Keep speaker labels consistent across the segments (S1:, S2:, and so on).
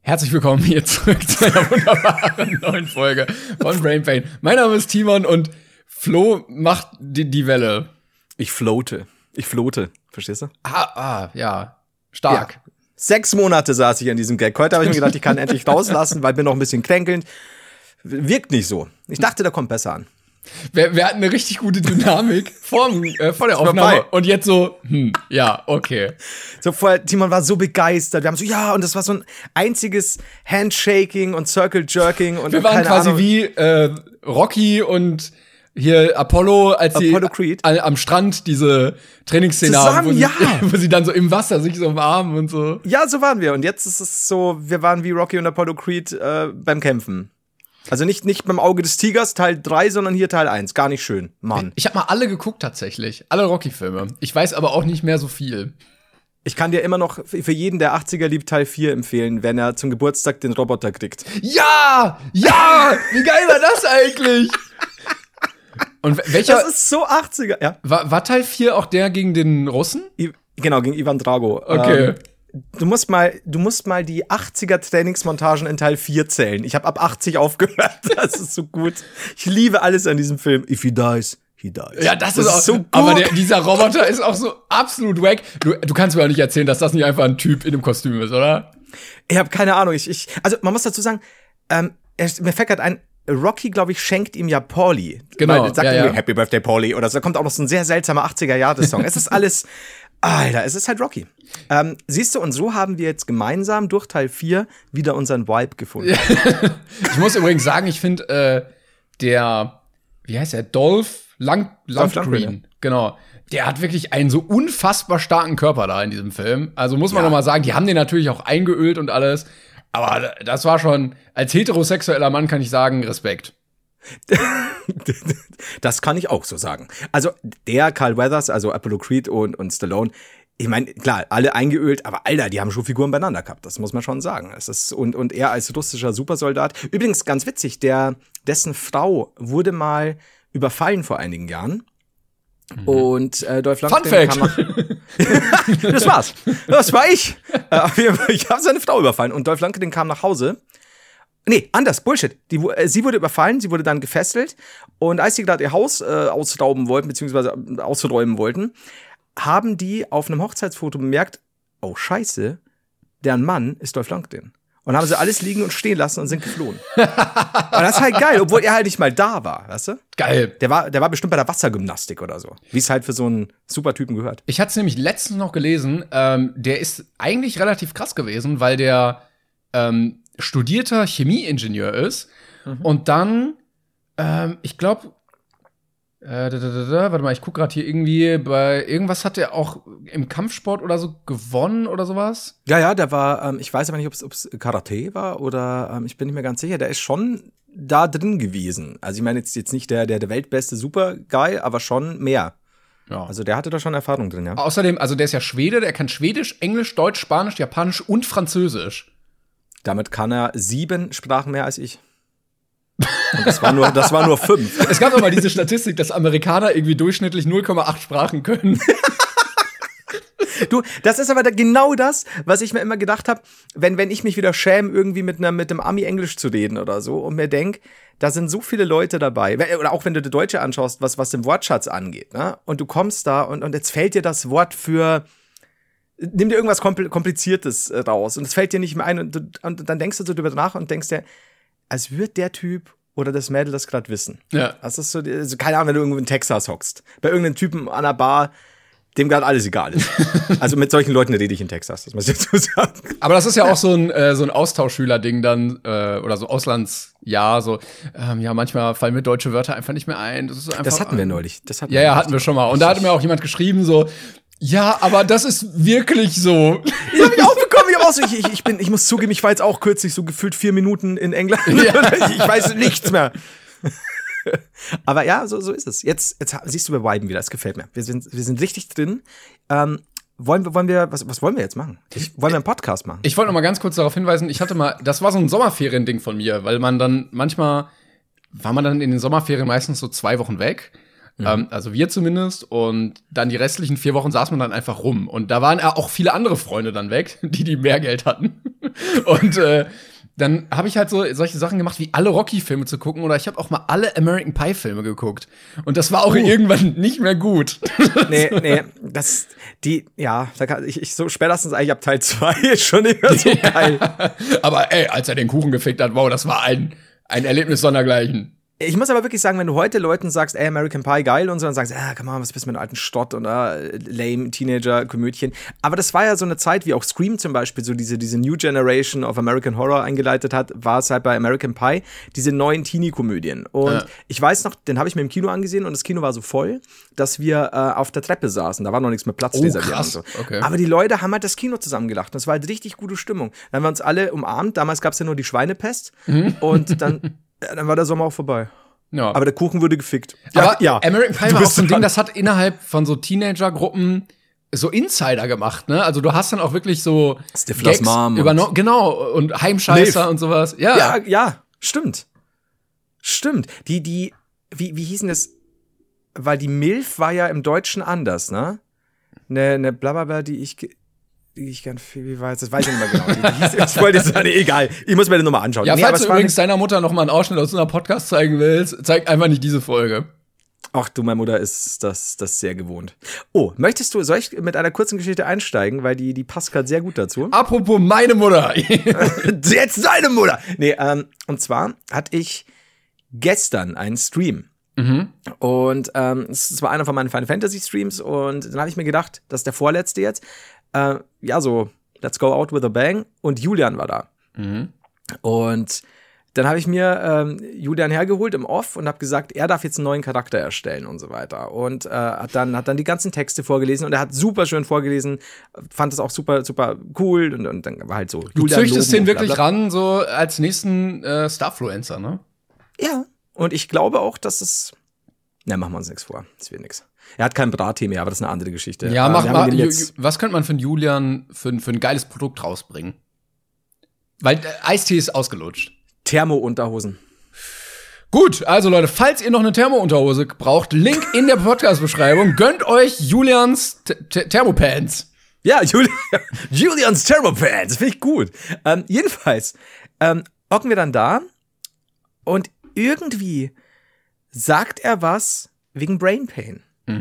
S1: Herzlich willkommen hier zurück zu einer wunderbaren neuen Folge von Brain Pain. Mein Name ist Timon und Flo macht die Welle.
S2: Ich floate. Verstehst du?
S1: Ja. Stark.
S2: Ja. 6 Monate saß ich an diesem Gag. Heute habe ich mir gedacht, ich kann endlich rauslassen, weil bin noch ein bisschen kränkelnd. Wirkt nicht so. Ich dachte, der kommt besser an.
S1: Wir hatten eine richtig gute Dynamik vor der Aufnahme und jetzt so, ja, okay.
S2: So vorher, Timon war so begeistert. Wir haben so, ja, und das war so ein einziges Handshaking und Circle-Jerking. Und
S1: wir waren quasi Ahnung. Wie Rocky und hier Apollo, als
S2: Apollo Creed
S1: am Strand diese Trainingsszene haben, wo sie dann so im Wasser sich so umarmen und so.
S2: Ja, so waren wir. Und jetzt ist es so, wir waren wie Rocky und Apollo Creed beim Kämpfen. Also nicht beim Auge des Tigers Teil 3, sondern hier Teil 1. Gar nicht schön, Mann.
S1: Ich habe mal alle geguckt tatsächlich. Alle Rocky-Filme. Ich weiß aber auch nicht mehr so viel.
S2: Ich kann dir immer noch für jeden, der 80er liebt, Teil 4 empfehlen, wenn er zum Geburtstag den Roboter kriegt.
S1: Ja! Ja! Wie geil war das eigentlich? Und welcher?
S2: Das ist so 80er, ja.
S1: War Teil 4 auch der gegen den Russen?
S2: Genau, gegen Ivan Drago.
S1: Okay.
S2: Du musst mal die 80er Trainingsmontagen in Teil 4 zählen. Ich habe ab 80 aufgehört. Das ist so gut. Ich liebe alles an diesem Film. If he dies, he dies.
S1: Ja, das ist auch so gut. Aber dieser Roboter ist auch so absolut wack. Du kannst mir auch nicht erzählen, dass das nicht einfach ein Typ in einem Kostüm ist, oder?
S2: Ich habe keine Ahnung. Also man muss dazu sagen, mir fällt gerade ein, Rocky, glaube ich, schenkt ihm ja Paulie.
S1: Genau.
S2: Weil, sagt ihm Happy Birthday, Paulie. Oder so. Da kommt auch noch so ein sehr seltsamer 80er-Jahre-Song. Es ist alles, Alter, es ist halt Rocky. Siehst du, und so haben wir jetzt gemeinsam durch Teil 4 wieder unseren Vibe gefunden.
S1: Ich muss übrigens sagen, ich finde, wie heißt der? Dolph Lundgren. Genau. Der hat wirklich einen so unfassbar starken Körper da in diesem Film. Also muss man noch mal sagen, die haben den natürlich auch eingeölt und alles. Aber das war schon, als heterosexueller Mann kann ich sagen, Respekt.
S2: Das kann ich auch so sagen. Also der Carl Weathers, also Apollo Creed und Stallone, ich meine, klar, alle eingeölt, aber Alter, die haben schon Figuren beieinander gehabt, das muss man schon sagen. Es ist, und er als russischer Supersoldat, übrigens ganz witzig, dessen Frau wurde mal überfallen vor einigen Jahren. Und Dolph Lundgren kam nach Das war's. Das war ich. Ich habe seine Frau überfallen und Dolph Lundgren kam nach Hause. Nee, anders, Bullshit. Sie wurde überfallen, sie wurde dann gefesselt und als sie gerade ihr Haus ausrauben wollten, beziehungsweise ausräumen wollten, haben die auf einem Hochzeitsfoto bemerkt, oh Scheiße, deren Mann ist Dolph Lundgren. Und haben sie alles liegen und stehen lassen und sind geflohen. Und das ist halt geil, obwohl er halt nicht mal da war, weißt du?
S1: Geil.
S2: Der war bestimmt bei der Wassergymnastik oder so. Wie es halt für so einen Supertypen gehört.
S1: Ich hatte es nämlich letztens noch gelesen, der ist eigentlich relativ krass gewesen, weil der studierter Chemieingenieur ist und dann, ich glaube, warte mal, ich gucke gerade hier irgendwie, bei irgendwas hat er auch im Kampfsport oder so gewonnen oder sowas.
S2: Ja, der war, ich weiß aber nicht, ob es Karate war oder ich bin nicht mehr ganz sicher, der ist schon da drin gewesen. Also ich meine jetzt nicht der weltbeste Super-Guy, aber schon mehr. Ja. Also der hatte da schon Erfahrung drin, ja.
S1: Außerdem, also der ist ja Schwede, der kann Schwedisch, Englisch, Deutsch, Spanisch, Japanisch und Französisch.
S2: Damit kann er 7 Sprachen mehr als ich. Und das war nur 5.
S1: Es gab doch mal diese Statistik, dass Amerikaner irgendwie durchschnittlich 0,8 Sprachen können.
S2: Du, das ist aber genau das, was ich mir immer gedacht habe, wenn ich mich wieder schäme, irgendwie mit dem Ami Englisch zu reden oder so und mir denk, da sind so viele Leute dabei, oder auch wenn du die Deutsche anschaust, was den Wortschatz angeht, ne? Und du kommst da und jetzt fällt dir das Wort für nimm dir irgendwas Kompliziertes raus und es fällt dir nicht mehr ein und dann denkst du so drüber nach und denkst dir, als würde der Typ oder das Mädel das gerade wissen.
S1: Ja.
S2: Das ist so, also keine Ahnung, wenn du irgendwo in Texas hockst. Bei irgendeinem Typen an der Bar, dem gerade alles egal ist. Also mit solchen Leuten rede ich in Texas, das muss ich dazu sagen.
S1: Aber das ist ja auch so ein Austauschschüler-Ding dann, oder so Auslandsjahr, so, ja, manchmal fallen mir deutsche Wörter einfach nicht mehr ein. Das ist einfach,
S2: das hatten wir neulich.
S1: Hatten wir schon mal. Und da hat mir auch jemand geschrieben, so, ja, aber das ist wirklich so.
S2: Ich hab mich auch bekommen, ich muss zugeben, ich war jetzt auch kürzlich so gefühlt 4 Minuten in England. Ja. Ich weiß nichts mehr. Aber ja, so ist es. Jetzt siehst du, wir viben wieder, es gefällt mir. Wir sind richtig drin. Was wollen wir jetzt machen? Wollen wir einen Podcast machen?
S1: Ich wollte noch mal ganz kurz darauf hinweisen, das war so ein Sommerferien-Ding von mir, weil man dann manchmal, war man dann in den Sommerferien meistens so 2 Wochen weg. Also wir zumindest. Und dann die restlichen 4 Wochen saß man dann einfach rum. Und da waren auch viele andere Freunde dann weg, die mehr Geld hatten. Und dann habe ich halt so solche Sachen gemacht, wie alle Rocky-Filme zu gucken. Oder ich habe auch mal alle American Pie-Filme geguckt. Und das war auch irgendwann nicht mehr gut.
S2: Nee, so spätestens eigentlich ab Teil 2 ist schon nicht mehr so geil.
S1: Aber ey, als er den Kuchen gefickt hat, wow, das war ein Erlebnis sondergleichen.
S2: Ich muss aber wirklich sagen, wenn du heute Leuten sagst, ey, American Pie geil und so, dann sagst du, come on, was bist du mit einem alten Stott und lame Teenager-Komödien. Aber das war ja so eine Zeit, wie auch Scream zum Beispiel, so diese New Generation of American Horror eingeleitet hat, war es halt bei American Pie, diese neuen Teenie-Komödien. Und ich weiß noch, den habe ich mir im Kino angesehen und das Kino war so voll, dass wir auf der Treppe saßen. Da war noch nichts mit Platz reserviert und so.
S1: Okay.
S2: Aber die Leute haben halt das Kino zusammengelacht. Das war halt richtig gute Stimmung. Dann haben wir uns alle umarmt. Damals gab es ja nur die Schweinepest. Und dann war der Sommer auch vorbei. Ja. Aber der Kuchen wurde gefickt.
S1: Aber American Pie war auch so ein Ding, das hat innerhalb von so Teenager-Gruppen so Insider gemacht, ne? Also du hast dann auch wirklich so
S2: Stiflers Mom
S1: übernommen, genau, und Heimscheißer und sowas.
S2: Ja, stimmt. Wie hießen das? Weil die Milf war ja im Deutschen anders, ne? Ne Blablabla, die ich gern wie war das weiß ich nicht mehr genau. Ich wollte jetzt sagen, egal. Ich muss mir den nochmal anschauen.
S1: Ja, falls du übrigens deiner Mutter noch mal einen Ausschnitt aus unserem Podcast zeigen willst, zeig einfach nicht diese Folge.
S2: Ach du, meine Mutter ist das sehr gewohnt. Oh, soll ich mit einer kurzen Geschichte einsteigen, weil die passt gerade sehr gut dazu.
S1: Apropos meine Mutter.
S2: Jetzt deine Mutter. Nee, und zwar hatte ich gestern einen Stream. Und es war einer von meinen Final Fantasy Streams und dann habe ich mir gedacht, das ist der vorletzte jetzt. So Let's Go Out with a Bang und Julian war da. Und dann habe ich mir Julian hergeholt im Off und habe gesagt, er darf jetzt einen neuen Charakter erstellen und so weiter. Und hat dann die ganzen Texte vorgelesen und er hat super schön vorgelesen, fand es auch super, super cool und dann war halt so.
S1: Du züchtest den wirklich ran, so als nächsten Starfluencer, ne?
S2: Ja, und ich glaube auch, dass es machen wir uns nichts vor, das wird nichts. Er hat kein Brattee mehr, aber das ist eine andere Geschichte.
S1: Ja, was könnte man für Julian für ein geiles Produkt rausbringen? Weil Eistee ist ausgelutscht.
S2: Thermo-Unterhosen.
S1: Gut, also Leute, falls ihr noch eine Thermo-Unterhose braucht, Link in der Podcast-Beschreibung. Gönnt euch Julians Thermopants.
S2: Ja, Julians Thermopants, das finde ich gut. Jedenfalls hocken wir dann da und irgendwie sagt er was wegen Brain Pain.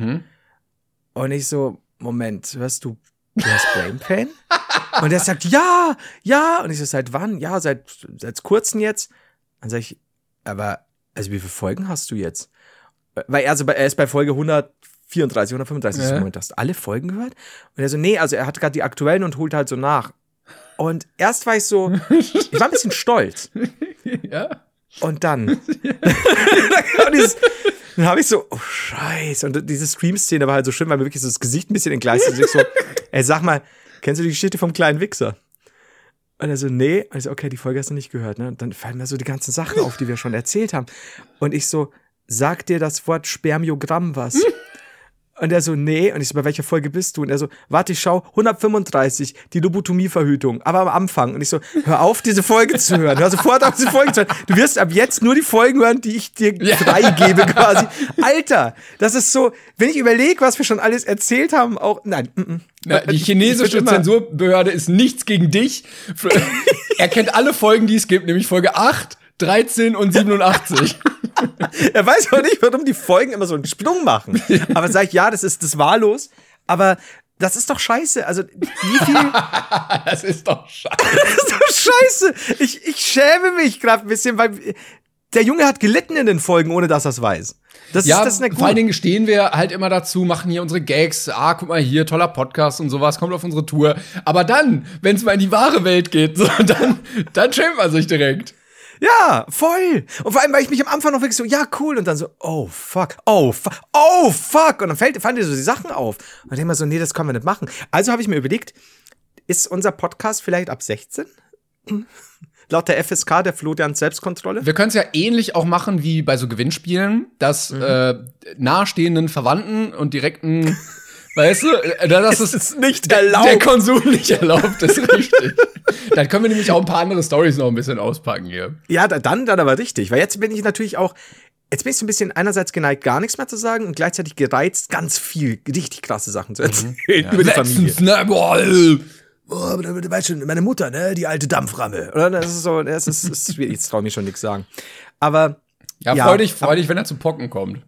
S2: Und ich so, Moment, hörst du hast Brain Pain? Und er sagt, ja. Und ich so, seit wann? Ja, seit kurzem jetzt. Dann sag ich, aber, also wie viele Folgen hast du jetzt? Weil er ist bei Folge 134, 135. Ja. Moment, hast du alle Folgen gehört? Und er so, nee, also er hat gerade die aktuellen und holt halt so nach. Und erst war ich so, ich war ein bisschen stolz.
S1: Ja.
S2: Und dann dann habe ich so, oh Scheiße. Und diese Scream-Szene war halt so schön, weil mir wirklich so das Gesicht ein bisschen entgleist ist. Und ich so, ey, sag mal, kennst du die Geschichte vom kleinen Wichser? Und er so, nee. Und ich so, okay, die Folge hast du nicht gehört, ne? Und dann fallen mir so die ganzen Sachen auf, die wir schon erzählt haben. Und ich so, sag dir das Wort Spermiogramm was? Und er so, nee. Und ich so, bei welcher Folge bist du? Und er so, warte, ich schau, 135, die Lobotomieverhütung, aber am Anfang. Und ich so, hör auf, diese Folge zu hören. Hör sofort auf, diese Folge zu hören. Du wirst ab jetzt nur die Folgen hören, die ich dir freigebe quasi. Alter, das ist so, wenn ich überlege, was wir schon alles erzählt haben, auch, nein.
S1: Na, die chinesische Zensurbehörde ist nichts gegen dich. Er kennt alle Folgen, die es gibt, nämlich Folge 8, 13 und 87.
S2: Er weiß auch nicht, warum die Folgen immer so einen Sprung machen. Aber sag ich, ja, das ist wahllos. Aber das ist doch scheiße. Also, wie viel.
S1: Das ist doch scheiße.
S2: Das ist doch scheiße. Ich schäme mich gerade ein bisschen, weil der Junge hat gelitten in den Folgen, ohne dass er es weiß. Das ist nicht gut.
S1: Vor allen Dingen stehen wir halt immer dazu, machen hier unsere Gags. Guck mal hier, toller Podcast und sowas, kommt auf unsere Tour. Aber dann, wenn es mal in die wahre Welt geht, so, dann schämt man sich direkt.
S2: Ja, voll. Und vor allem, weil ich mich am Anfang noch wirklich so, ja, cool. Und dann so, oh, fuck. Und dann fallen dir so die Sachen auf. Und dann denke ich mir so, nee, das können wir nicht machen. Also habe ich mir überlegt, ist unser Podcast vielleicht ab 16? Laut der FSK, der Florians Selbstkontrolle?
S1: Wir können es ja ähnlich auch machen wie bei so Gewinnspielen, dass nahestehenden Verwandten und direkten, weißt du, das ist
S2: nicht erlaubt.
S1: Der Konsum nicht erlaubt, ist richtig. Dann können wir nämlich auch ein paar andere Storys noch ein bisschen auspacken hier.
S2: Ja, dann aber richtig. Weil jetzt bin ich natürlich auch, Jetzt bin ich so ein bisschen einerseits geneigt, gar nichts mehr zu sagen und gleichzeitig gereizt, ganz viel, richtig krasse Sachen zu erzählen über die Familie. Oh, du weißt schon, meine Mutter, ne, die alte Dampframme. Oder? Das ist so, das ist schwierig, jetzt traue ich mich schon nichts sagen. Aber
S1: ja, freu dich, wenn er zu Pocken kommt.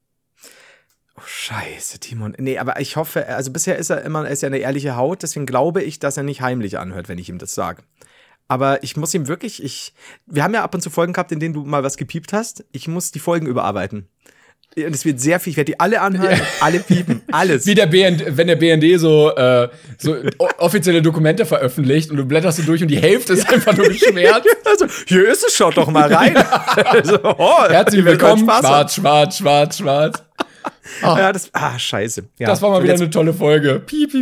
S2: Oh, scheiße, Timon. Nee, aber ich hoffe, also bisher ist er ist ja eine ehrliche Haut, deswegen glaube ich, dass er nicht heimlich anhört, wenn ich ihm das sage. Aber ich muss ihm wirklich, wir haben ja ab und zu Folgen gehabt, in denen du mal was gepiept hast. Ich muss die Folgen überarbeiten. Und es wird sehr viel, ich werde die alle anhören, alle piepen, alles.
S1: Wie wenn der BND so offizielle Dokumente veröffentlicht und du blätterst so durch und die Hälfte ist einfach nur geschwärzt.
S2: Also, hier ist es, schaut doch mal rein.
S1: Herzlich willkommen, schwarz.
S2: Oh. Ja, scheiße. Ja.
S1: Das war mal wieder eine tolle Folge. Piep.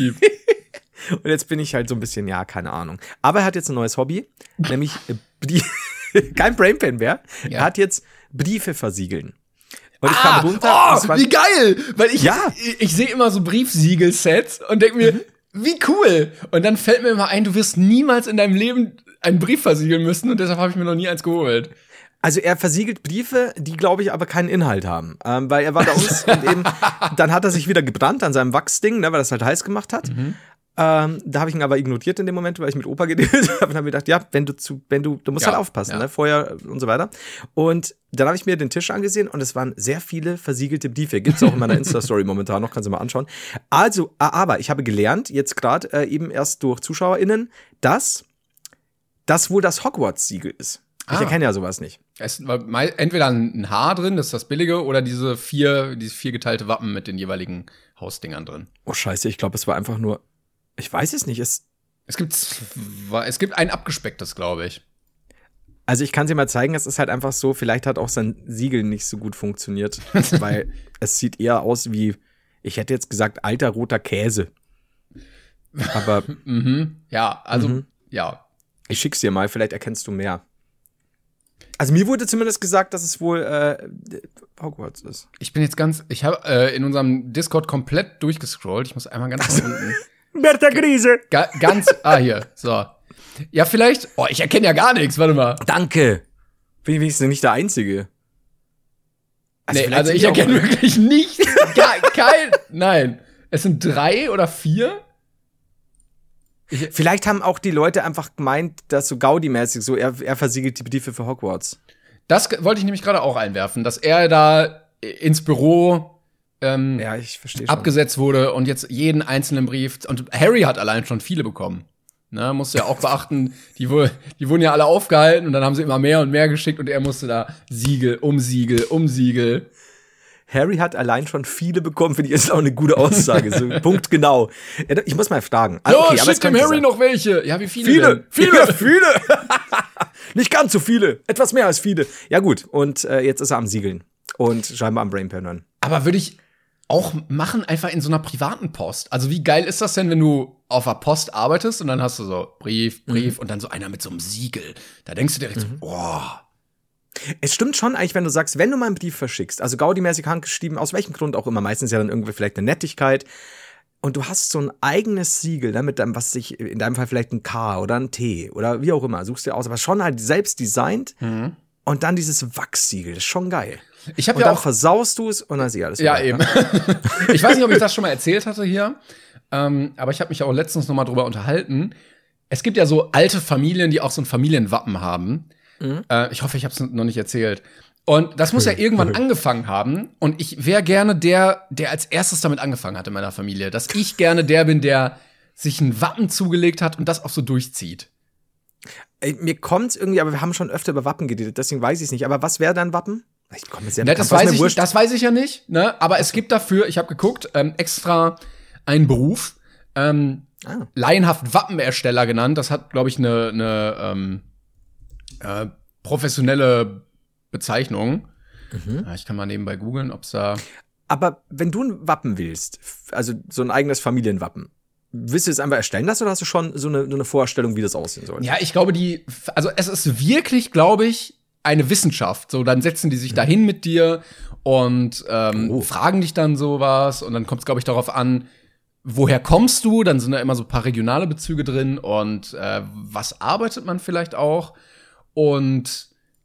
S2: Und jetzt bin ich halt so ein bisschen, ja, keine Ahnung. Aber er hat jetzt ein neues Hobby, nämlich kein Brainpan mehr. Ja. Er hat jetzt Briefe versiegeln. Und ich kam runter.
S1: Wie geil! Weil ich sehe immer so Briefsiegelsets und denke mir, wie cool! Und dann fällt mir immer ein, du wirst niemals in deinem Leben einen Brief versiegeln müssen und deshalb habe ich mir noch nie eins geholt.
S2: Also er versiegelt Briefe, die, glaube ich, aber keinen Inhalt haben. Weil er war bei uns und eben, dann hat er sich wieder gebrannt an seinem Wachsding, ne, weil das halt heiß gemacht hat. Da habe ich ihn aber ignoriert in dem Moment, weil ich mit Opa geredet habe und habe mir gedacht, ja, du musst halt aufpassen, ne, Feuer und so weiter. Und dann habe ich mir den Tisch angesehen und es waren sehr viele versiegelte Briefe. Gibt's auch in meiner Insta-Story momentan noch, kannst du mal anschauen. Also, aber ich habe gelernt, jetzt gerade eben erst durch ZuschauerInnen, dass das wohl das Hogwarts-Siegel ist. Ich erkenne ja sowas nicht.
S1: Es war entweder ein Haar drin, das ist das billige, oder dieses vier geteilte Wappen mit den jeweiligen Hausdingern drin.
S2: Oh scheiße, ich glaube, es war einfach nur, ich weiß es nicht. Es
S1: gibt ein abgespecktes, glaube ich.
S2: Also ich kann es dir mal zeigen, es ist halt einfach so, vielleicht hat auch sein Siegel nicht so gut funktioniert, weil es sieht eher aus wie, ich hätte jetzt gesagt, alter roter Käse. Aber
S1: ja, also ja.
S2: Ich schick's dir mal, vielleicht erkennst du mehr. Also mir wurde zumindest gesagt, dass es wohl Hogwarts ist.
S1: Ich habe in unserem Discord komplett durchgescrollt. Ich muss einmal ganz nach unten.
S2: Bertha Grise.
S1: Hier, so. Ja, vielleicht, ich erkenne ja gar nichts, warte mal.
S2: Danke. Bin ich wenigstens nicht der Einzige.
S1: Also ich erkenne wirklich nichts. Nein. Es sind 3 oder 4.
S2: Vielleicht haben auch die Leute einfach gemeint, dass so Gaudi-mäßig so, er versiegelt die Briefe für Hogwarts.
S1: Das wollte ich nämlich gerade auch einwerfen, dass er da ins Büro
S2: ich verstehe schon,
S1: abgesetzt wurde und jetzt jeden einzelnen Brief, und Harry hat allein schon viele bekommen. Ne, musst du ja auch beachten, die wurden ja alle aufgehalten und dann haben sie immer mehr und mehr geschickt und er musste da Siegel um Siegel.
S2: Harry hat allein schon viele bekommen, finde ich, ist auch eine gute Aussage. So, Punkt genau. Ich muss mal fragen.
S1: Okay, aber schick dem Harry noch welche. Ja, wie viele?
S2: Viele. Nicht ganz so viele. Etwas mehr als viele. Ja gut, und jetzt ist er am Siegeln. Und scheinbar am Brainpan.
S1: Aber würde ich auch machen, einfach in so einer privaten Post. Also wie geil ist das denn, wenn du auf der Post arbeitest und dann hast du so Brief und dann so einer mit so einem Siegel. Da denkst du direkt so,
S2: Es stimmt schon eigentlich, wenn du sagst, wenn du mal einen Brief verschickst, also Gaudi-mäßig handgeschrieben, aus welchem Grund auch immer, meistens ja dann irgendwie vielleicht eine Nettigkeit, und du hast so ein eigenes Siegel, ne, mit deinem, in deinem Fall vielleicht ein K oder ein T oder wie auch immer, suchst dir aus, aber schon halt selbst designt und dann dieses Wachssiegel, das ist schon geil. Dann versaust du es und dann ist alles
S1: ja,
S2: vorbei,
S1: eben. Ne? Ich weiß nicht, ob ich das schon mal erzählt hatte hier, aber ich habe mich auch letztens noch mal drüber unterhalten. Es gibt ja so alte Familien, die auch so ein Familienwappen haben. Ich hoffe, ich habe es noch nicht erzählt. Und das muss ja irgendwann angefangen haben. Und ich wäre gerne der als erstes damit angefangen hat in meiner Familie. Dass ich gerne der bin, der sich ein Wappen zugelegt hat und das auch so durchzieht.
S2: Mir kommt's irgendwie, aber wir haben schon öfter über Wappen geredet, deswegen weiß ich es nicht. Aber was wäre dein Wappen?
S1: Das weiß ich ja nicht, ne? Aber es gibt dafür, ich habe geguckt, extra einen Beruf, laienhaft Wappenersteller genannt. Das hat, glaube ich, eine professionelle Bezeichnung. Ich kann mal nebenbei googeln, ob's da.
S2: Aber wenn du ein Wappen willst, also so ein eigenes Familienwappen, willst du es einfach erstellen lassen oder hast du schon so eine Vorstellung, wie das aussehen soll?
S1: Ja, ich glaube, es ist wirklich, glaube ich, eine Wissenschaft. So, dann setzen die sich dahin mit dir und fragen dich dann sowas und dann kommt es, glaube ich, darauf an, woher kommst du? Dann sind da immer so ein paar regionale Bezüge drin und was arbeitet man vielleicht auch? Und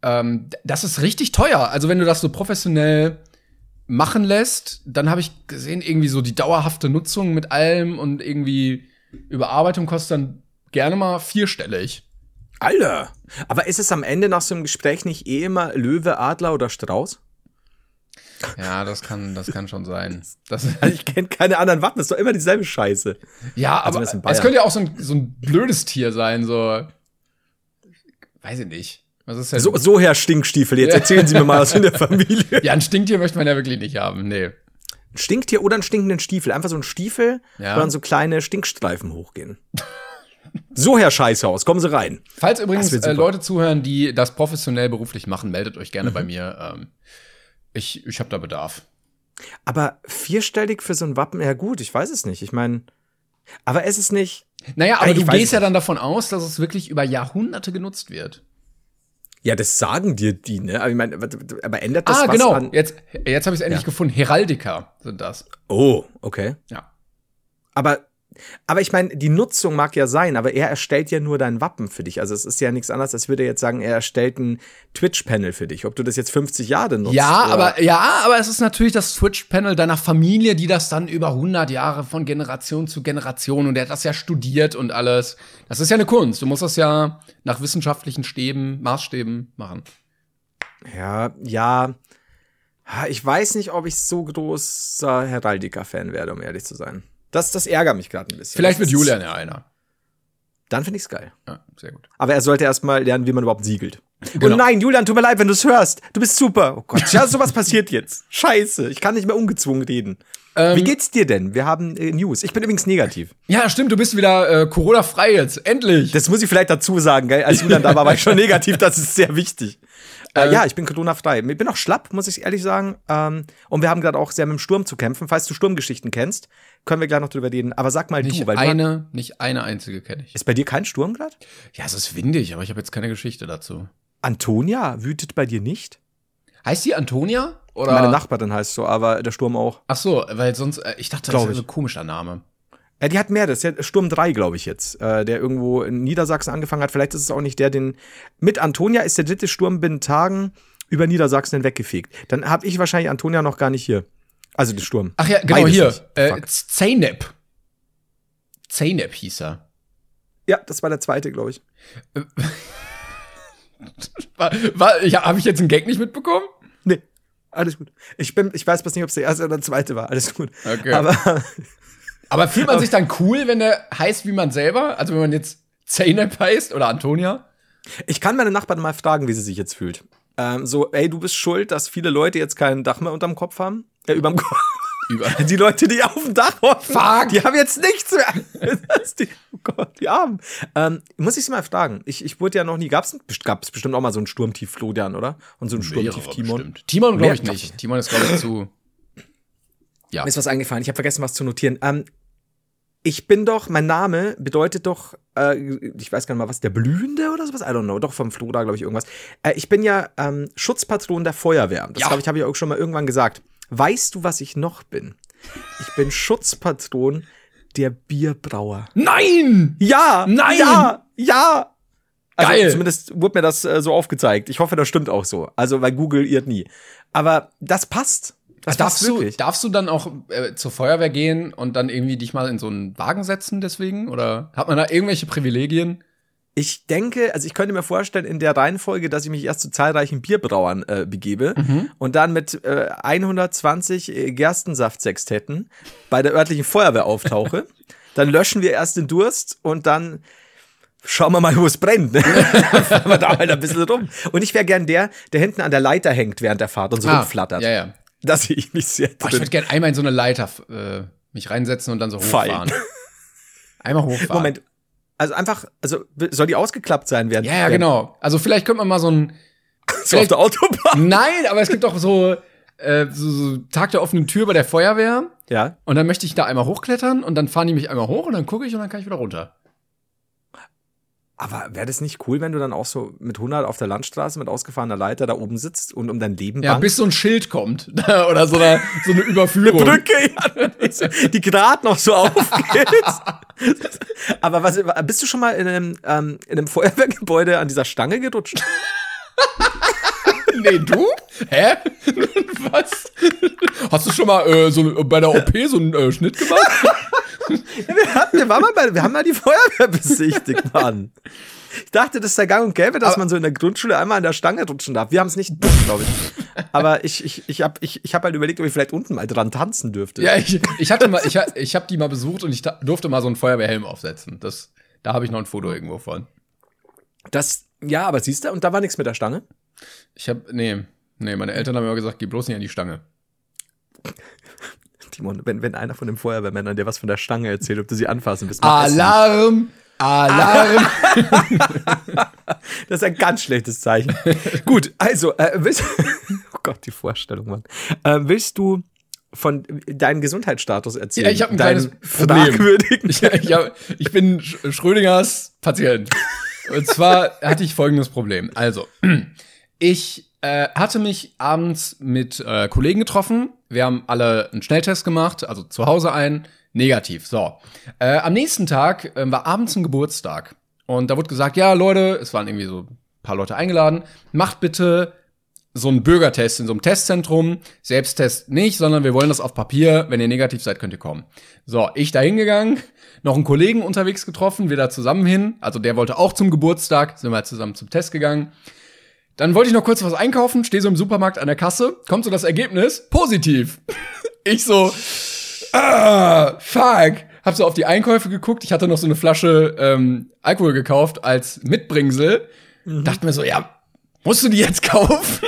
S1: das ist richtig teuer. Also wenn du das so professionell machen lässt, dann habe ich gesehen, irgendwie so die dauerhafte Nutzung mit allem und irgendwie Überarbeitung kostet dann gerne mal 4-stellig.
S2: Alter! Aber ist es am Ende nach so einem Gespräch nicht immer Löwe, Adler oder Strauß?
S1: Ja, das kann schon sein.
S2: Also ich kenne keine anderen Wappen, das ist doch immer dieselbe Scheiße.
S1: Ja, aber es könnte ja auch so ein blödes Tier sein, so. Weiß ich nicht. Was ist denn?
S2: So, Herr Stinkstiefel, jetzt erzählen Sie mir mal was in der Familie.
S1: Ja, ein Stinktier möchte man ja wirklich nicht haben, nee.
S2: Ein Stinktier oder einen stinkenden Stiefel. Einfach so ein Stiefel, wo dann so kleine Stinkstreifen hochgehen. So, Herr Scheißhaus, kommen Sie rein.
S1: Falls übrigens Leute zuhören, die das professionell beruflich machen, meldet euch gerne bei mir. Ich habe da Bedarf.
S2: Aber 4-stellig für so ein Wappen, ja gut, ich weiß es nicht. Ich meine, aber es ist nicht.
S1: Naja, aber du gehst ja dann davon aus, dass es wirklich über Jahrhunderte genutzt wird.
S2: Ja, das sagen dir die, ne? Aber ich meine, aber ändert das was
S1: genau.
S2: an?
S1: Jetzt habe ich es endlich gefunden. Heraldiker sind das.
S2: Oh, okay.
S1: Ja.
S2: Aber ich meine, die Nutzung mag ja sein, aber er erstellt ja nur dein Wappen für dich. Also es ist ja nichts anderes, als würde er jetzt sagen, er erstellt ein Twitch-Panel für dich. Ob du das jetzt 50 Jahre nutzt.
S1: Ja, aber es ist natürlich das Twitch-Panel deiner Familie, die das dann über 100 Jahre von Generation zu Generation, und der hat das ja studiert und alles. Das ist ja eine Kunst. Du musst das ja nach wissenschaftlichen Maßstäben machen.
S2: Ja. Ich weiß nicht, ob ich so großer Heraldiker-Fan werde, um ehrlich zu sein. Das ärgert mich gerade ein bisschen.
S1: Vielleicht wird Julian ja einer.
S2: Dann finde ich's geil.
S1: Ja, sehr gut.
S2: Aber er sollte erst mal lernen, wie man überhaupt siegelt.
S1: Genau.
S2: Und nein, Julian, tut mir leid, wenn du es hörst. Du bist super. Oh Gott, ja, sowas passiert jetzt. Scheiße, ich kann nicht mehr ungezwungen reden. Wie geht's dir denn? Wir haben News. Ich bin übrigens negativ.
S1: Ja, stimmt, du bist wieder Corona-frei jetzt. Endlich.
S2: Das muss ich vielleicht dazu sagen, gell? Als Julian da war ich schon negativ. Das ist sehr wichtig. Ja, ich bin Corona-frei. Ich bin auch schlapp, muss ich ehrlich sagen. Und wir haben gerade auch sehr mit dem Sturm zu kämpfen. Falls du Sturmgeschichten kennst, können wir gleich noch drüber reden. Aber sag mal
S1: nicht eine einzige kenne ich.
S2: Ist bei dir kein Sturm gerade?
S1: Ja, es ist windig, aber ich habe jetzt keine Geschichte dazu.
S2: Antonia wütet bei dir nicht?
S1: Heißt die Antonia? Oder?
S2: Meine Nachbarin heißt so, aber der Sturm auch.
S1: Ach so, weil sonst, ich dachte, das ist ein komischer Name.
S2: Ja, die hat mehr, das ist ja Sturm 3, glaube ich jetzt, der irgendwo in Niedersachsen angefangen hat. Vielleicht ist es auch nicht mit Antonia ist der 3. Sturm binnen Tagen über Niedersachsen hinweggefegt. Dann habe ich wahrscheinlich Antonia noch gar nicht hier. Also den Sturm.
S1: Ach ja, genau, beides hier. Zeynep. Zeynep hieß er.
S2: Ja, das war der 2., glaube ich.
S1: Habe ich jetzt einen Gag nicht mitbekommen?
S2: Nee, alles gut. Ich weiß bloß nicht, ob es der 1. oder der 2. war. Alles gut.
S1: Okay. Aber fühlt man sich dann cool, wenn der heißt wie man selber? Also wenn man jetzt Zeynep heißt oder Antonia?
S2: Ich kann meine Nachbarn mal fragen, wie sie sich jetzt fühlt. Ey, du bist schuld, dass viele Leute jetzt kein Dach mehr unterm Kopf haben. Überm Kopf. Die Leute, die auf dem Dach hocken, die haben jetzt nichts mehr. Oh Gott, die Armen. Muss ich sie mal fragen. Ich wurde ja noch nie, gab's bestimmt auch mal so einen Sturmtief Florian, oder? Und so einen Sturmtief Timon.
S1: Timon glaube ich nicht. Timon ist, glaube ich, zu. Ja.
S2: Mir ist was eingefallen. Ich habe vergessen, was zu notieren. Mein Name bedeutet doch, ich weiß gar nicht mal was, der Blühende oder sowas? I don't know. Doch, vom Flora, glaube ich, irgendwas. Ich bin ja Schutzpatron der Feuerwehr. Das, glaube ich, habe ich auch schon mal irgendwann gesagt. Weißt du, was ich noch bin? Ich bin Schutzpatron der Bierbrauer.
S1: Nein!
S2: Ja!
S1: Nein!
S2: Ja! Also
S1: geil!
S2: Zumindest wurde mir das so aufgezeigt. Ich hoffe, das stimmt auch so. Also, weil Google irrt nie. Aber das passt.
S1: Darfst du dann auch zur Feuerwehr gehen und dann irgendwie dich mal in so einen Wagen setzen deswegen? Oder hat man da irgendwelche Privilegien?
S2: Ich denke, also ich könnte mir vorstellen, in der Reihenfolge, dass ich mich erst zu zahlreichen Bierbrauern begebe und dann mit 120 Gerstensaftsextetten bei der örtlichen Feuerwehr auftauche. Dann löschen wir erst den Durst und dann schauen wir mal, wo es brennt. Dann fahren wir da halt ein bisschen rum. Und ich wäre gern der hinten an der Leiter hängt während der Fahrt und so rumflattert.
S1: Ja.
S2: Das sehe ich mich sehr drin.
S1: Ich würde gerne einmal in so eine Leiter mich reinsetzen und dann so hochfahren. Einmal hochfahren.
S2: Moment. Also soll die ausgeklappt sein während?
S1: Ja, genau. Also vielleicht könnte man mal so ein
S2: so auf der Autobahn?
S1: Nein, aber es gibt doch so Tag der offenen Tür bei der Feuerwehr.
S2: Ja.
S1: Und dann möchte ich da einmal hochklettern und dann fahren die mich einmal hoch und dann gucke ich und dann kann ich wieder runter.
S2: Aber wäre das nicht cool, wenn du dann auch so mit 100 auf der Landstraße mit ausgefahrener Leiter da oben sitzt und um dein Leben
S1: bangst? Bis so ein Schild kommt oder so eine Überführung.
S2: Eine Brücke, die gerade noch so aufgeht. Aber bist du schon mal in einem Feuerwehrgebäude an dieser Stange gerutscht?
S1: Nee, du? Hä? Was? Hast du schon mal so bei der OP so einen Schnitt gemacht?
S2: Wir haben mal die Feuerwehr besichtigt, Mann. Ich dachte, das ist der Gang und Gäbe, dass man so in der Grundschule einmal an der Stange rutschen darf. Wir haben es nicht, glaube ich. Aber ich hab halt überlegt, ob ich vielleicht unten mal dran tanzen dürfte.
S1: Ja, ich habe die mal besucht und ich durfte mal so einen Feuerwehrhelm aufsetzen. Da habe ich noch ein Foto irgendwo von.
S2: Ja, aber siehst du, und da war nichts mit der Stange?
S1: Nee, meine Eltern haben immer gesagt, geh bloß nicht an die Stange.
S2: Timon, wenn einer von den Feuerwehrmännern dir was von der Stange erzählt, ob du sie anfassen willst.
S1: Alarm! Alarm!
S2: Das ist ein ganz schlechtes Zeichen. Gut, also, oh Gott, die Vorstellung, Mann. Willst du von deinem Gesundheitsstatus erzählen?
S1: Ja, ich habe ein kleines Problem. Ich bin Schrödingers Patient. Und zwar hatte ich folgendes Problem. Also, ich hatte mich abends mit Kollegen getroffen. Wir haben alle einen Schnelltest gemacht, also zu Hause negativ. So. Am nächsten Tag war abends ein Geburtstag. Und da wurde gesagt, ja, Leute, es waren irgendwie so ein paar Leute eingeladen, macht bitte so einen Bürgertest in so einem Testzentrum. Selbsttest nicht, sondern wir wollen das auf Papier. Wenn ihr negativ seid, könnt ihr kommen. So, ich da hingegangen, noch einen Kollegen unterwegs getroffen, wir da zusammen hin. Also der wollte auch zum Geburtstag, sind wir halt zusammen zum Test gegangen. Dann wollte ich noch kurz was einkaufen, stehe so im Supermarkt an der Kasse, kommt so das Ergebnis, positiv. Ich so, fuck. Hab so auf die Einkäufe geguckt, ich hatte noch so eine Flasche Alkohol gekauft als Mitbringsel. Dachte mir so, ja, musst du die jetzt kaufen?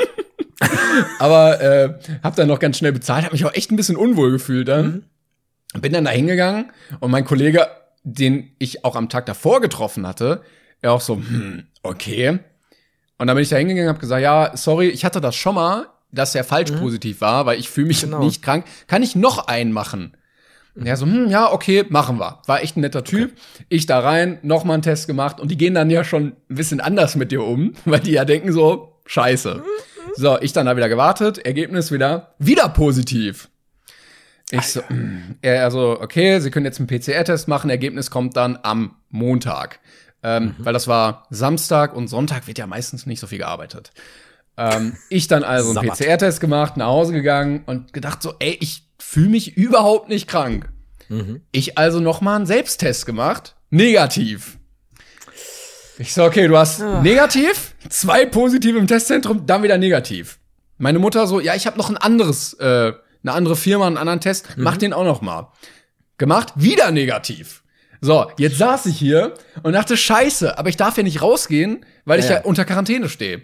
S1: Aber hab dann noch ganz schnell bezahlt, hab mich auch echt ein bisschen unwohl gefühlt dann. Bin dann da hingegangen und mein Kollege, den ich auch am Tag davor getroffen hatte, er auch so, okay. Und dann bin ich da hingegangen und hab gesagt, ja, sorry, ich hatte das schon mal, dass er falsch positiv war, weil ich fühle mich nicht krank. Kann ich noch einen machen? Und er so, ja, okay, machen wir. War echt ein netter Typ. Okay. Ich da rein, noch mal einen Test gemacht und die gehen dann ja schon ein bisschen anders mit dir um, weil die ja denken so, scheiße. So, ich dann da wieder gewartet, Ergebnis wieder positiv. Ich so, er so, okay, Sie können jetzt einen PCR-Test machen, Ergebnis kommt dann am Montag. Weil das war Samstag und Sonntag wird ja meistens nicht so viel gearbeitet. Ich dann also einen PCR-Test gemacht, nach Hause gegangen und gedacht so, ey, ich fühle mich überhaupt nicht krank. Ich also noch mal einen Selbsttest gemacht, negativ. Ich so, okay, du hast negativ, 2 positive im Testzentrum, dann wieder negativ. Meine Mutter so, ja, ich habe noch eine andere Firma, einen anderen Test, mach den auch noch mal. Gemacht, wieder negativ. So, jetzt saß ich hier und dachte, scheiße, aber ich darf ja nicht rausgehen, weil ich ja unter Quarantäne stehe.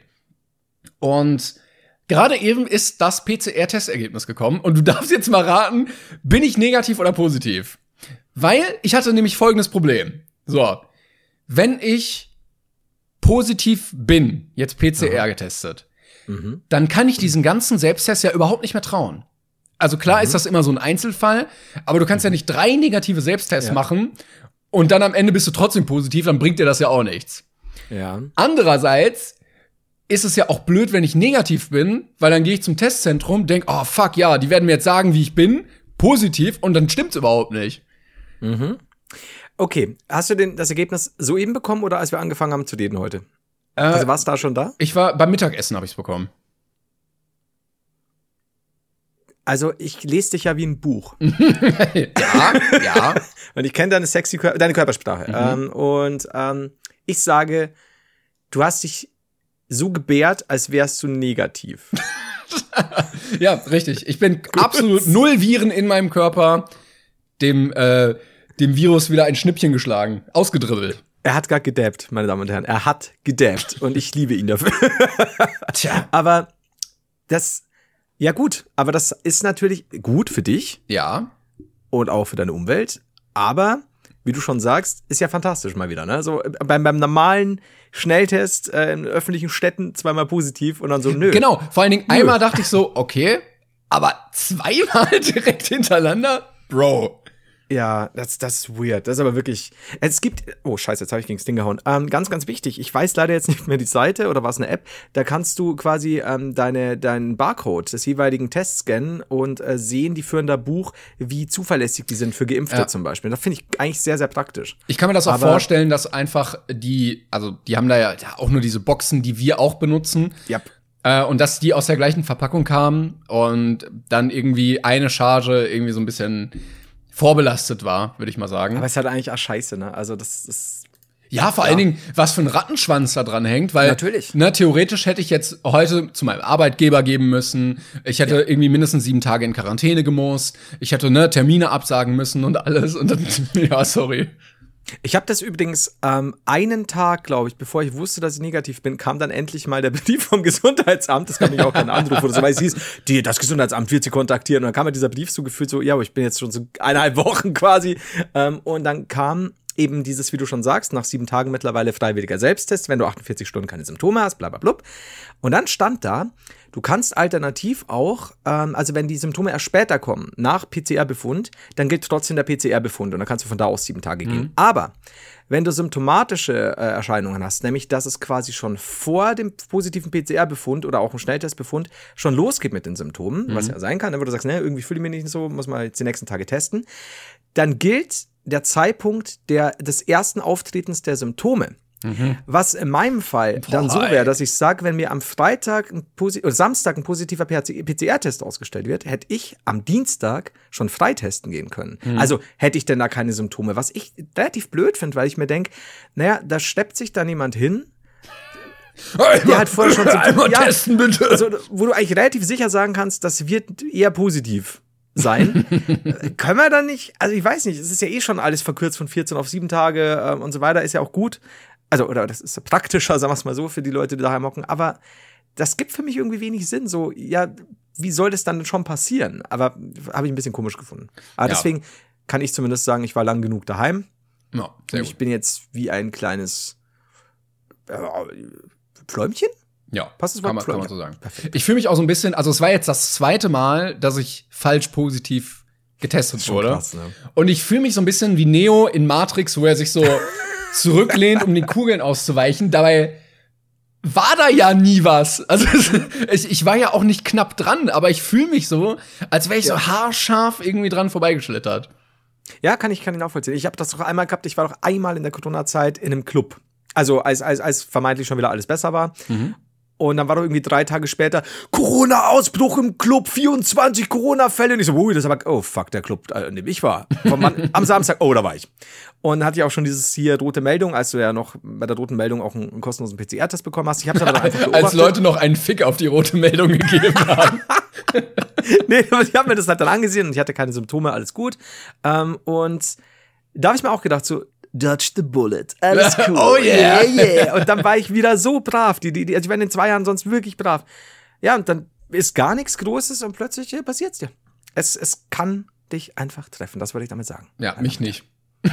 S1: Und gerade eben ist das PCR-Testergebnis gekommen und du darfst jetzt mal raten, bin ich negativ oder positiv? Weil ich hatte nämlich folgendes Problem. So, wenn ich positiv bin, jetzt PCR getestet, dann kann ich diesen ganzen Selbsttest ja überhaupt nicht mehr trauen. Also klar ist das immer so ein Einzelfall, aber du kannst ja nicht 3 negative Selbsttests machen und dann am Ende bist du trotzdem positiv, dann bringt dir das ja auch nichts. Ja. Andererseits ist es ja auch blöd, wenn ich negativ bin, weil dann gehe ich zum Testzentrum, denk, oh fuck, ja, die werden mir jetzt sagen, wie ich bin, positiv, und dann stimmt's überhaupt nicht.
S2: Okay, hast du das Ergebnis soeben bekommen oder als wir angefangen haben zu reden heute? Also warst du da schon da?
S1: Ich war beim Mittagessen, habe ich's bekommen.
S2: Also ich lese dich ja wie ein Buch.
S1: ja.
S2: Und ich kenne deine Körpersprache. Ich sage, du hast dich so gebärt, als wärst du negativ.
S1: Ja, richtig. Ich bin absolut 0 Viren in meinem Körper, dem Virus wieder ein Schnippchen geschlagen, ausgedribbelt.
S2: Er hat gerade gedabbt, meine Damen und Herren. Er hat gedabbt und ich liebe ihn dafür.
S1: Tja.
S2: Aber das ist natürlich gut für dich.
S1: Ja.
S2: Und auch für deine Umwelt. Aber, wie du schon sagst, ist ja fantastisch mal wieder, ne? So beim normalen Schnelltest in öffentlichen Städten 2-mal positiv und dann so, nö.
S1: Genau, vor allen Dingen einmal dachte ich so, okay, aber 2-mal direkt hintereinander? Bro.
S2: Ja, das ist weird. Das ist aber wirklich. Es gibt. Oh, scheiße, jetzt habe ich gegen das Ding gehauen. Ganz, ganz wichtig. Ich weiß leider jetzt nicht mehr die Seite oder was eine App. Da kannst du quasi deinen Barcode des jeweiligen Tests scannen und sehen, die führen da Buch, wie zuverlässig die sind für Geimpfte zum Beispiel. Das finde ich eigentlich sehr, sehr praktisch.
S1: Ich kann mir das auch vorstellen, dass einfach die haben da ja auch nur diese Boxen, die wir auch benutzen.
S2: Ja.
S1: Und dass die aus der gleichen Verpackung kamen und dann irgendwie eine Charge irgendwie so ein bisschen vorbelastet war, würde ich mal sagen.
S2: Aber es ist halt eigentlich auch scheiße, ne? Also das ist.
S1: Ja, vor allen Dingen, was für ein Rattenschwanz da dran hängt, weil
S2: natürlich.
S1: Ne, theoretisch hätte ich jetzt heute zu meinem Arbeitgeber geben müssen. Ich hätte irgendwie mindestens 7 Tage in Quarantäne gemusst. Ich hätte Termine absagen müssen und alles. Und dann, ja, sorry.
S2: Ich habe das übrigens einen Tag, glaube ich, bevor ich wusste, dass ich negativ bin, kam dann endlich mal der Brief vom Gesundheitsamt. Das kann mich auch kein Anruf oder so, weil es hieß, das Gesundheitsamt wird sie kontaktieren. Und dann kam mir dieser Brief so gefühlt so, ja, ich bin jetzt schon so 1,5 Wochen quasi. Und dann kam eben dieses, wie du schon sagst, nach 7 Tagen mittlerweile freiwilliger Selbsttest, wenn du 48 Stunden keine Symptome hast, bla bla bla. Und dann stand da, du kannst alternativ auch, also wenn die Symptome erst später kommen, nach PCR-Befund, dann gilt trotzdem der PCR-Befund und dann kannst du von da aus 7 Tage gehen. Aber wenn du symptomatische Erscheinungen hast, nämlich dass es quasi schon vor dem positiven PCR-Befund oder auch im Schnelltestbefund schon losgeht mit den Symptomen, was ja sein kann, wo du sagst, ne, irgendwie fühle ich mich nicht so, muss man jetzt die nächsten Tage testen, dann gilt der Zeitpunkt des ersten Auftretens der Symptome. Was in meinem Fall dann so wäre, dass ich sage, wenn mir am Freitag oder Samstag ein positiver PCR-Test ausgestellt wird, hätte ich am Dienstag schon freitesten gehen können. Also hätte ich denn da keine Symptome. Was ich relativ blöd finde, weil ich mir denke, naja, da schleppt sich dann jemand hin, der hat vorher schon
S1: Symptome. Testen, bitte.
S2: Also, wo du eigentlich relativ sicher sagen kannst, das wird eher positiv sein. Können wir dann nicht, also ich weiß nicht, es ist ja eh schon alles verkürzt von 14 auf 7 Tage und so weiter, ist ja auch gut. Also, oder das ist praktischer, sagen wir es mal so, für die Leute, die daheim hocken. Aber das gibt für mich irgendwie wenig Sinn. So, ja, wie soll das dann schon passieren? Aber habe ich ein bisschen komisch gefunden. Aber deswegen kann ich zumindest sagen, ich war lang genug daheim.
S1: Ja, sehr gut.
S2: Ich bin jetzt wie ein kleines Pfläumchen?
S1: Ja,
S2: passt das
S1: kann man so sagen.
S2: Perfekt.
S1: Ich fühle mich auch so ein bisschen, also es war jetzt das 2. Mal, dass ich falsch positiv getestet wurde.
S2: Krass, ne?
S1: Und ich fühle mich so ein bisschen wie Neo in Matrix, wo er sich so zurücklehnt, um den Kugeln auszuweichen. Dabei war da ja nie was. Also ich war ja auch nicht knapp dran, aber ich fühle mich so, als wäre ich so haarscharf irgendwie dran vorbeigeschlittert.
S2: Ja, kann ich nachvollziehen. Ich habe das doch einmal gehabt, ich war doch einmal in der Corona-Zeit in einem Club. Also als vermeintlich schon wieder alles besser war. Und dann war doch irgendwie 3 Tage später Corona-Ausbruch im Club, 24 Corona-Fälle. Und ich so, das ist aber, oh fuck, der Club, in dem ich war. Am Samstag, da war ich. Und dann hatte ich auch schon dieses hier rote Meldung, als du ja noch bei der roten Meldung auch einen kostenlosen PCR-Test bekommen hast. Ich hab's aber dann einfach beobachtet.
S1: Als Leute noch einen Fick auf die rote Meldung gegeben haben.
S2: Nee, aber ich habe mir das halt dann angesehen und ich hatte keine Symptome, alles gut. Und da habe ich mir auch gedacht, so, dodge the bullet. Alles cool.
S1: Oh yeah.
S2: Yeah. Und dann war ich wieder so brav. Also ich war in den 2 Jahren sonst wirklich brav. Ja, und dann ist gar nichts Großes und plötzlich passiert's dir. Es kann dich einfach treffen. Das wollte ich damit sagen.
S1: Ja, mich nicht.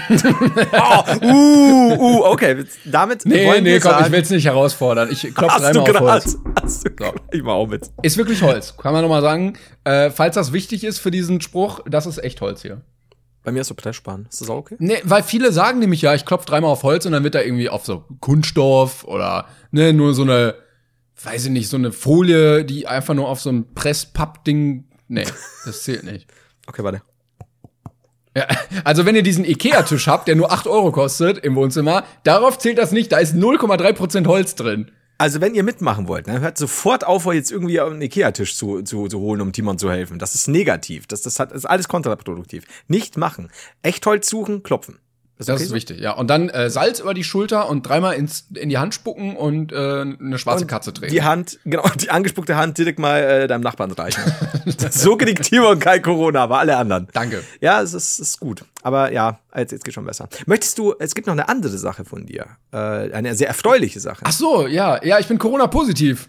S2: Okay. Damit
S1: Nee, komm, ich will's nicht herausfordern. Ich klopf 3-mal auf Holz.
S2: So. Ich mach auch mit.
S1: Ist wirklich Holz. Kann man nochmal sagen. Falls das wichtig ist für diesen Spruch, das ist echt Holz hier.
S2: Bei mir ist so Pressspan. Ist das auch okay?
S1: Nee, weil viele sagen nämlich, ja, ich klopf 3-mal auf Holz und dann wird da irgendwie auf so Kunststoff oder nur so eine, weiß ich nicht, so eine Folie, die einfach nur auf so ein Presspapp-Ding. Nee, das zählt nicht.
S2: Okay, warte.
S1: Ja, also wenn ihr diesen Ikea-Tisch habt, der nur 8 € kostet im Wohnzimmer, darauf zählt das nicht, da ist 0,3% Holz drin.
S2: Also wenn ihr mitmachen wollt, ne, hört sofort auf, euch jetzt irgendwie einen Ikea-Tisch zu holen, um Timon zu helfen. Das ist negativ. Das ist alles kontraproduktiv. Nicht machen. Echtholz suchen, klopfen.
S1: Das ist wichtig, ja. Und dann Salz über die Schulter und 3-mal in die Hand spucken und eine schwarze Katze drehen.
S2: Die angespuckte Hand direkt mal deinem Nachbarn reichen. So kriegt Timon kein Corona, aber alle anderen.
S1: Danke.
S2: Ja, es ist gut. Aber ja, jetzt geht schon besser. Es gibt noch eine andere Sache von dir. Eine sehr erfreuliche Sache.
S1: Ach so, ja, ich bin Corona-positiv.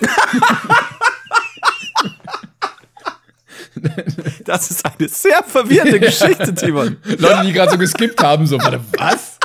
S2: Das ist eine sehr verwirrende Geschichte, Timon.
S1: Leute, die gerade so geskippt haben, so, warte, was?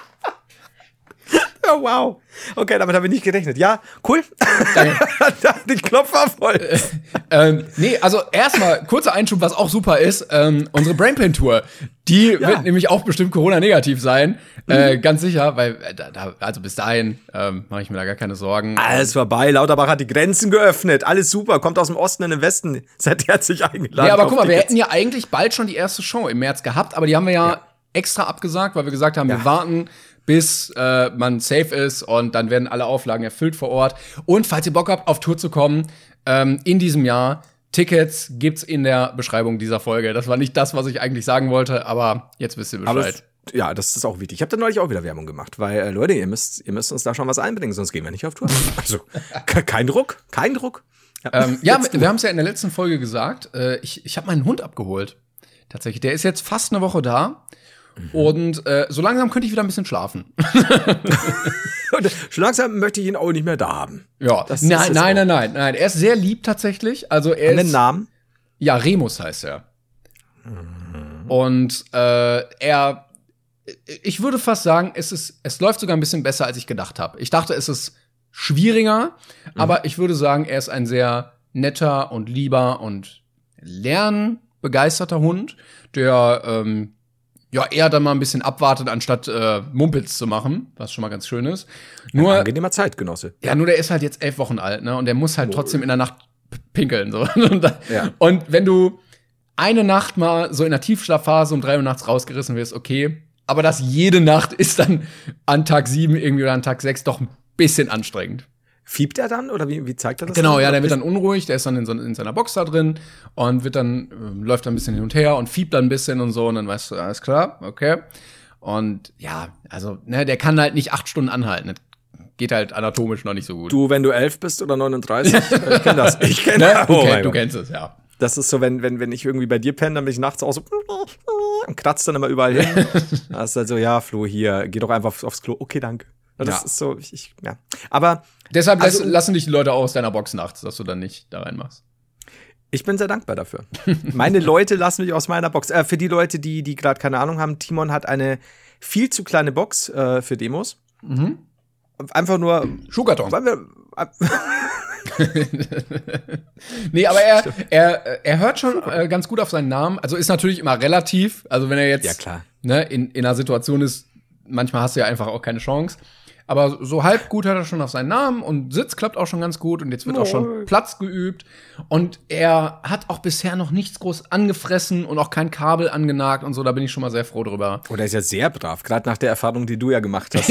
S2: Ja, wow. Okay, damit habe ich nicht gerechnet. Ja, cool.
S1: Danke.
S2: Ich klopfe auf Holz.
S1: Nee, also erstmal, kurzer Einschub, was auch super ist, unsere Brainpain-Tour, die wird nämlich auch bestimmt Corona-negativ sein. Ganz sicher, weil also bis dahin mache ich mir da gar keine Sorgen.
S2: Alles vorbei, Lauterbach hat die Grenzen geöffnet, alles super, kommt aus dem Osten in den Westen, seid herzlich eingeladen.
S1: Ja, aber guck mal, wir hätten ja eigentlich bald schon die erste Show im März gehabt, aber die haben wir ja extra abgesagt, weil wir gesagt haben, wir warten, bis man safe ist und dann werden alle Auflagen erfüllt vor Ort. Und falls ihr Bock habt, auf Tour zu kommen, in diesem Jahr, Tickets gibt's in der Beschreibung dieser Folge. Das war nicht das, was ich eigentlich sagen wollte, aber jetzt wisst ihr Bescheid.
S2: Ja, das ist auch wichtig. Ich habe da neulich auch wieder Werbung gemacht, weil, Leute, ihr müsst uns da schon was einbringen, sonst gehen wir nicht auf Tour. Also, kein Druck.
S1: Ja, wir haben es ja in der letzten Folge gesagt. Ich habe meinen Hund abgeholt. Tatsächlich. Der ist jetzt fast eine Woche da. Und so langsam könnte ich wieder ein bisschen schlafen.
S2: Und schon langsam möchte ich ihn auch nicht mehr da haben.
S1: Ja, nein. Er ist sehr lieb tatsächlich. Also er ist.
S2: Den Namen?
S1: Ja, Remus heißt er. Und ich würde fast sagen, es läuft sogar ein bisschen besser, als ich gedacht habe. Ich dachte, es ist schwieriger, aber ich würde sagen, er ist ein sehr netter und lieber und lernbegeisterter Hund, der eher dann mal ein bisschen abwartet, anstatt Mumpitz zu machen, was schon mal ganz schön ist. Nur
S2: ein angenehmer Zeitgenosse.
S1: Ja, nur der ist halt jetzt 11 Wochen alt, ne? Und der muss halt trotzdem in der Nacht pinkeln. So.
S2: Ja.
S1: Und wenn du eine Nacht mal so in der Tiefschlafphase um 3 Uhr nachts rausgerissen wirst, okay. Aber das jede Nacht ist dann an Tag 7 irgendwie oder an Tag 6 doch ein bisschen anstrengend.
S2: Fiebt er dann oder wie zeigt er das?
S1: Genau,
S2: dann?
S1: Ja, der wird dann unruhig, der ist dann in seiner Box da drin und wird dann, läuft dann ein bisschen hin und her und fiebt dann ein bisschen und so und dann weißt du, alles klar, okay. Und ja, also, ne, der kann halt nicht 8 Stunden anhalten. Das geht halt anatomisch noch nicht so gut.
S2: Du, wenn du 11 bist oder 39, ich kenn das. Ich kenn
S1: Ne?
S2: das.
S1: Du kennst es, ja.
S2: Das ist so, wenn ich irgendwie bei dir penne, dann bin ich nachts auch so und kratzt dann immer überall hin. Das ist halt so, ja, Flo, hier, geh doch einfach aufs Klo. Okay, danke. Das ist so, ja. Aber
S1: deshalb lassen dich die Leute auch aus deiner Box nachts, dass du dann nicht da reinmachst.
S2: Ich bin sehr dankbar dafür. Meine Leute lassen mich aus meiner Box. Für die Leute, die gerade keine Ahnung haben, Timon hat eine viel zu kleine Box für Demos.
S1: Mhm.
S2: Einfach nur
S1: Schuhkarton. Nee, aber er hört schon ganz gut auf seinen Namen. Also ist natürlich immer relativ. Also wenn er jetzt ne, in einer Situation ist, manchmal hast du ja einfach auch keine Chance. Aber so halb gut hört er schon auf seinen Namen und Sitz klappt auch schon ganz gut und jetzt wird auch schon Platz geübt. Und er hat auch bisher noch nichts groß angefressen und auch kein Kabel angenagt und so. Da bin ich schon mal sehr froh drüber.
S2: Oh, der ist ja sehr brav, gerade nach der Erfahrung, die du ja gemacht hast.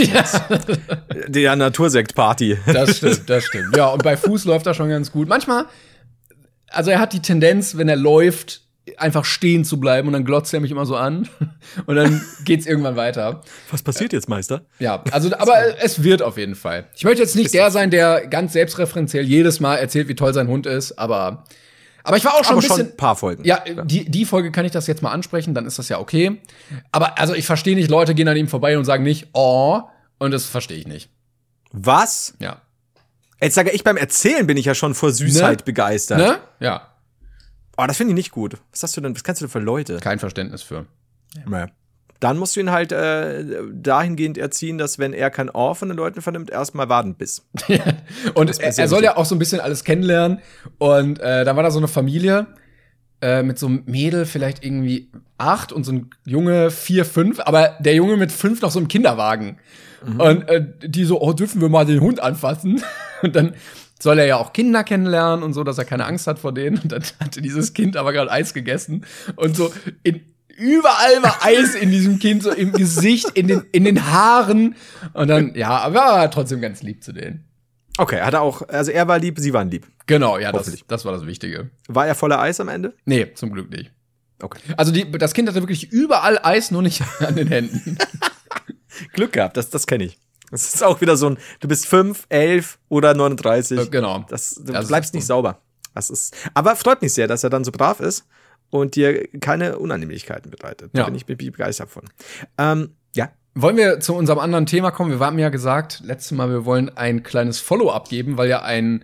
S2: Der Natursekt-Party.
S1: Das stimmt. Ja, und bei Fuß läuft er schon ganz gut. Manchmal, also er hat die Tendenz, wenn er läuft, einfach stehen zu bleiben und dann glotzt er mich immer so an und dann geht's irgendwann weiter.
S2: Was passiert jetzt, Meister?
S1: Ja, also, aber es wird auf jeden Fall. Ich möchte jetzt nicht der sein, der ganz selbstreferenziell jedes Mal erzählt, wie toll sein Hund ist, aber ich war auch schon ein bisschen.
S2: Schon ein paar Folgen.
S1: Ja, die Folge kann ich das jetzt mal ansprechen, dann ist das ja okay. Aber also ich verstehe nicht, Leute gehen an ihm vorbei und sagen nicht, oh, und das verstehe ich nicht.
S2: Was?
S1: Ja.
S2: Jetzt sage ich, beim Erzählen bin ich ja schon vor Süßheit begeistert.
S1: Ne? Ja.
S2: Oh, das finde ich nicht gut. Was kennst du denn für Leute?
S1: Kein Verständnis für.
S2: Ja. Dann musst du ihn halt dahingehend erziehen, dass, wenn er kein Ohr von den Leuten vernimmt, erstmal Wadenbiss.
S1: Und er soll ja auch so ein bisschen alles kennenlernen. Und da war da so eine Familie mit so einem Mädel, vielleicht irgendwie 8 und so ein Junge 4, 5. Aber der Junge mit 5 noch so im Kinderwagen. Mhm. Und die so, oh, dürfen wir mal den Hund anfassen? Und dann soll er ja auch Kinder kennenlernen und so, dass er keine Angst hat vor denen. Und dann hatte dieses Kind aber gerade Eis gegessen. Und so überall war Eis in diesem Kind, so im Gesicht, in den Haaren. Und dann, ja, aber er war trotzdem ganz lieb zu denen.
S2: Okay, also er war lieb, sie waren lieb.
S1: Genau, ja, das war das Wichtige.
S2: War er voller Eis am Ende?
S1: Nee, zum Glück nicht.
S2: Okay.
S1: Also das Kind hatte wirklich überall Eis, nur nicht an den Händen.
S2: Glück gehabt, das kenne ich. Das ist auch wieder so ein, du bist 5, 11 oder 39.
S1: Genau.
S2: Du bleibst nicht sauber. Aber freut mich sehr, dass er dann so brav ist und dir keine Unannehmlichkeiten bereitet. Da bin ich begeistert von. Ja.
S1: Wollen wir zu unserem anderen Thema kommen? Wir haben ja gesagt, letztes Mal, wir wollen ein kleines Follow-up geben, weil ja ein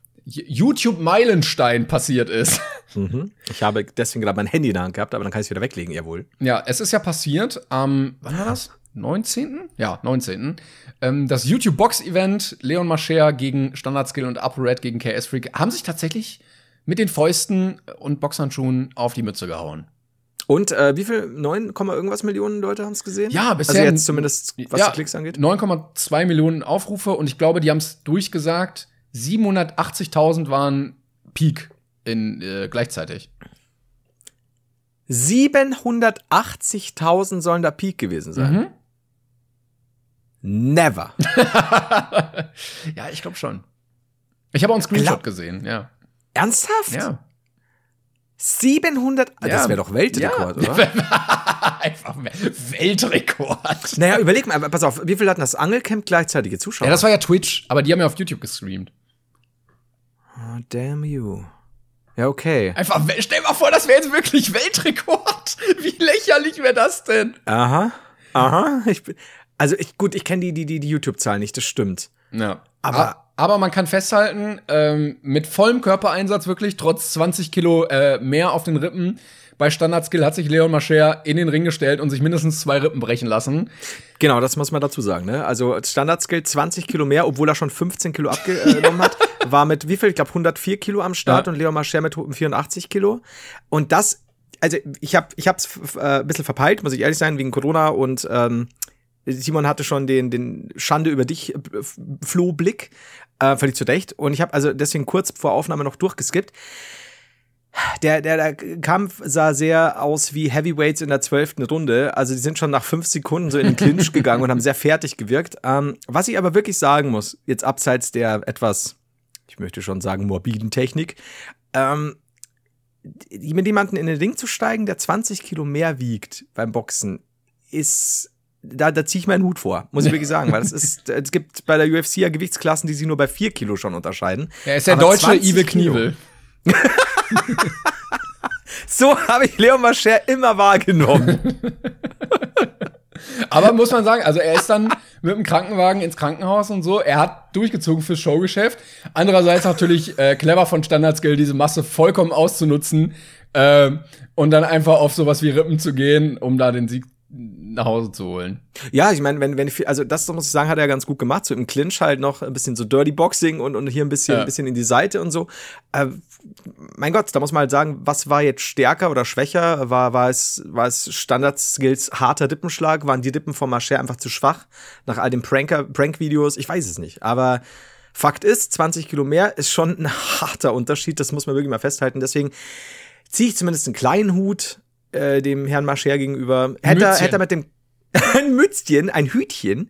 S1: YouTube-Meilenstein passiert ist.
S2: Mhm. Ich habe deswegen gerade mein Handy in der Hand gehabt, aber dann kann ich es wieder weglegen, jawohl.
S1: Ja, es ist ja passiert wann war das? 19.? Ja, 19. Das YouTube-Box-Event Leon Mascher gegen Standard-Skill und ApoRed gegen KS Freak haben sich tatsächlich mit den Fäusten und Boxhandschuhen auf die Mütze gehauen.
S2: Und wie viel? 9, irgendwas Millionen Leute haben es gesehen?
S1: Ja, bisher.
S2: Also jetzt zumindest, was die Klicks angeht?
S1: 9,2 Millionen Aufrufe und ich glaube, die haben es durchgesagt. 780.000 waren Peak gleichzeitig.
S2: 780.000 sollen da Peak gewesen sein.
S1: Mhm.
S2: Never.
S1: Ja, ich glaube schon. Ich habe auch einen Screenshot gesehen, ja.
S2: Ernsthaft?
S1: Ja.
S2: 700, das wäre doch Weltrekord, oder?
S1: Einfach Weltrekord.
S2: Naja, überleg mal, pass auf, wie viel hatten das Angelcamp gleichzeitige Zuschauer?
S1: Ja, das war ja Twitch, aber die haben ja auf YouTube gestreamt.
S2: Oh, damn you. Ja, okay.
S1: Einfach, stell mal vor, das wäre jetzt wirklich Weltrekord. Wie lächerlich wäre das denn?
S2: Aha. Ich kenne die YouTube-Zahlen nicht, das stimmt.
S1: Ja. Aber man kann festhalten, mit vollem Körpereinsatz wirklich, trotz 20 Kilo mehr auf den Rippen, bei Standard-Skill hat sich Leon Mascher in den Ring gestellt und sich mindestens 2 Rippen brechen lassen.
S2: Genau, das muss man dazu sagen, ne? Also Standard-Skill 20 Kilo mehr, obwohl er schon 15 Kilo abgenommen hat, war mit wie viel? Ich glaube 104 Kilo am Start und Leon Mascher mit 84 Kilo. Und das, also ich hab's ein bisschen verpeilt, muss ich ehrlich sein, wegen Corona und Simon hatte schon den Schande über dich Flohblick, völlig zu Recht. Und ich habe also deswegen kurz vor Aufnahme noch durchgeskippt. Der Kampf sah sehr aus wie Heavyweights in der 12. Runde. Also die sind schon nach 5 Sekunden so in den Clinch gegangen und haben sehr fertig gewirkt. Was ich aber wirklich sagen muss, jetzt abseits der etwas, ich möchte schon sagen, morbiden Technik, mit jemandem in den Ring zu steigen, der 20 Kilo mehr wiegt beim Boxen, ist... Da ziehe ich meinen Hut vor, muss ich wirklich sagen, weil es gibt bei der UFC ja Gewichtsklassen, die sich nur bei 4 Kilo schon unterscheiden.
S1: Er ist der deutsche Ive Knievel.
S2: So habe ich Leon Mascher immer wahrgenommen.
S1: Aber muss man sagen, also er ist dann mit dem Krankenwagen ins Krankenhaus und so. Er hat durchgezogen fürs Showgeschäft. Andererseits natürlich clever von Standard Skill, diese Masse vollkommen auszunutzen und dann einfach auf sowas wie Rippen zu gehen, um da den Sieg nach Hause zu holen.
S2: Ja, ich meine, also das muss ich sagen, hat er ganz gut gemacht. So im Clinch halt noch ein bisschen so Dirty Boxing und hier ein bisschen in die Seite und so. Mein Gott, da muss man halt sagen, was war jetzt stärker oder schwächer? War es Standard-Skills harter Rippenschlag? Waren die Rippen von Mascher einfach zu schwach? Nach all den Prank-Videos? Ich weiß es nicht. Aber Fakt ist, 20 Kilo mehr ist schon ein harter Unterschied. Das muss man wirklich mal festhalten. Deswegen ziehe ich zumindest einen kleinen Hut dem Herrn Mascher gegenüber. Hätte er mit dem ein Mützchen, ein Hütchen,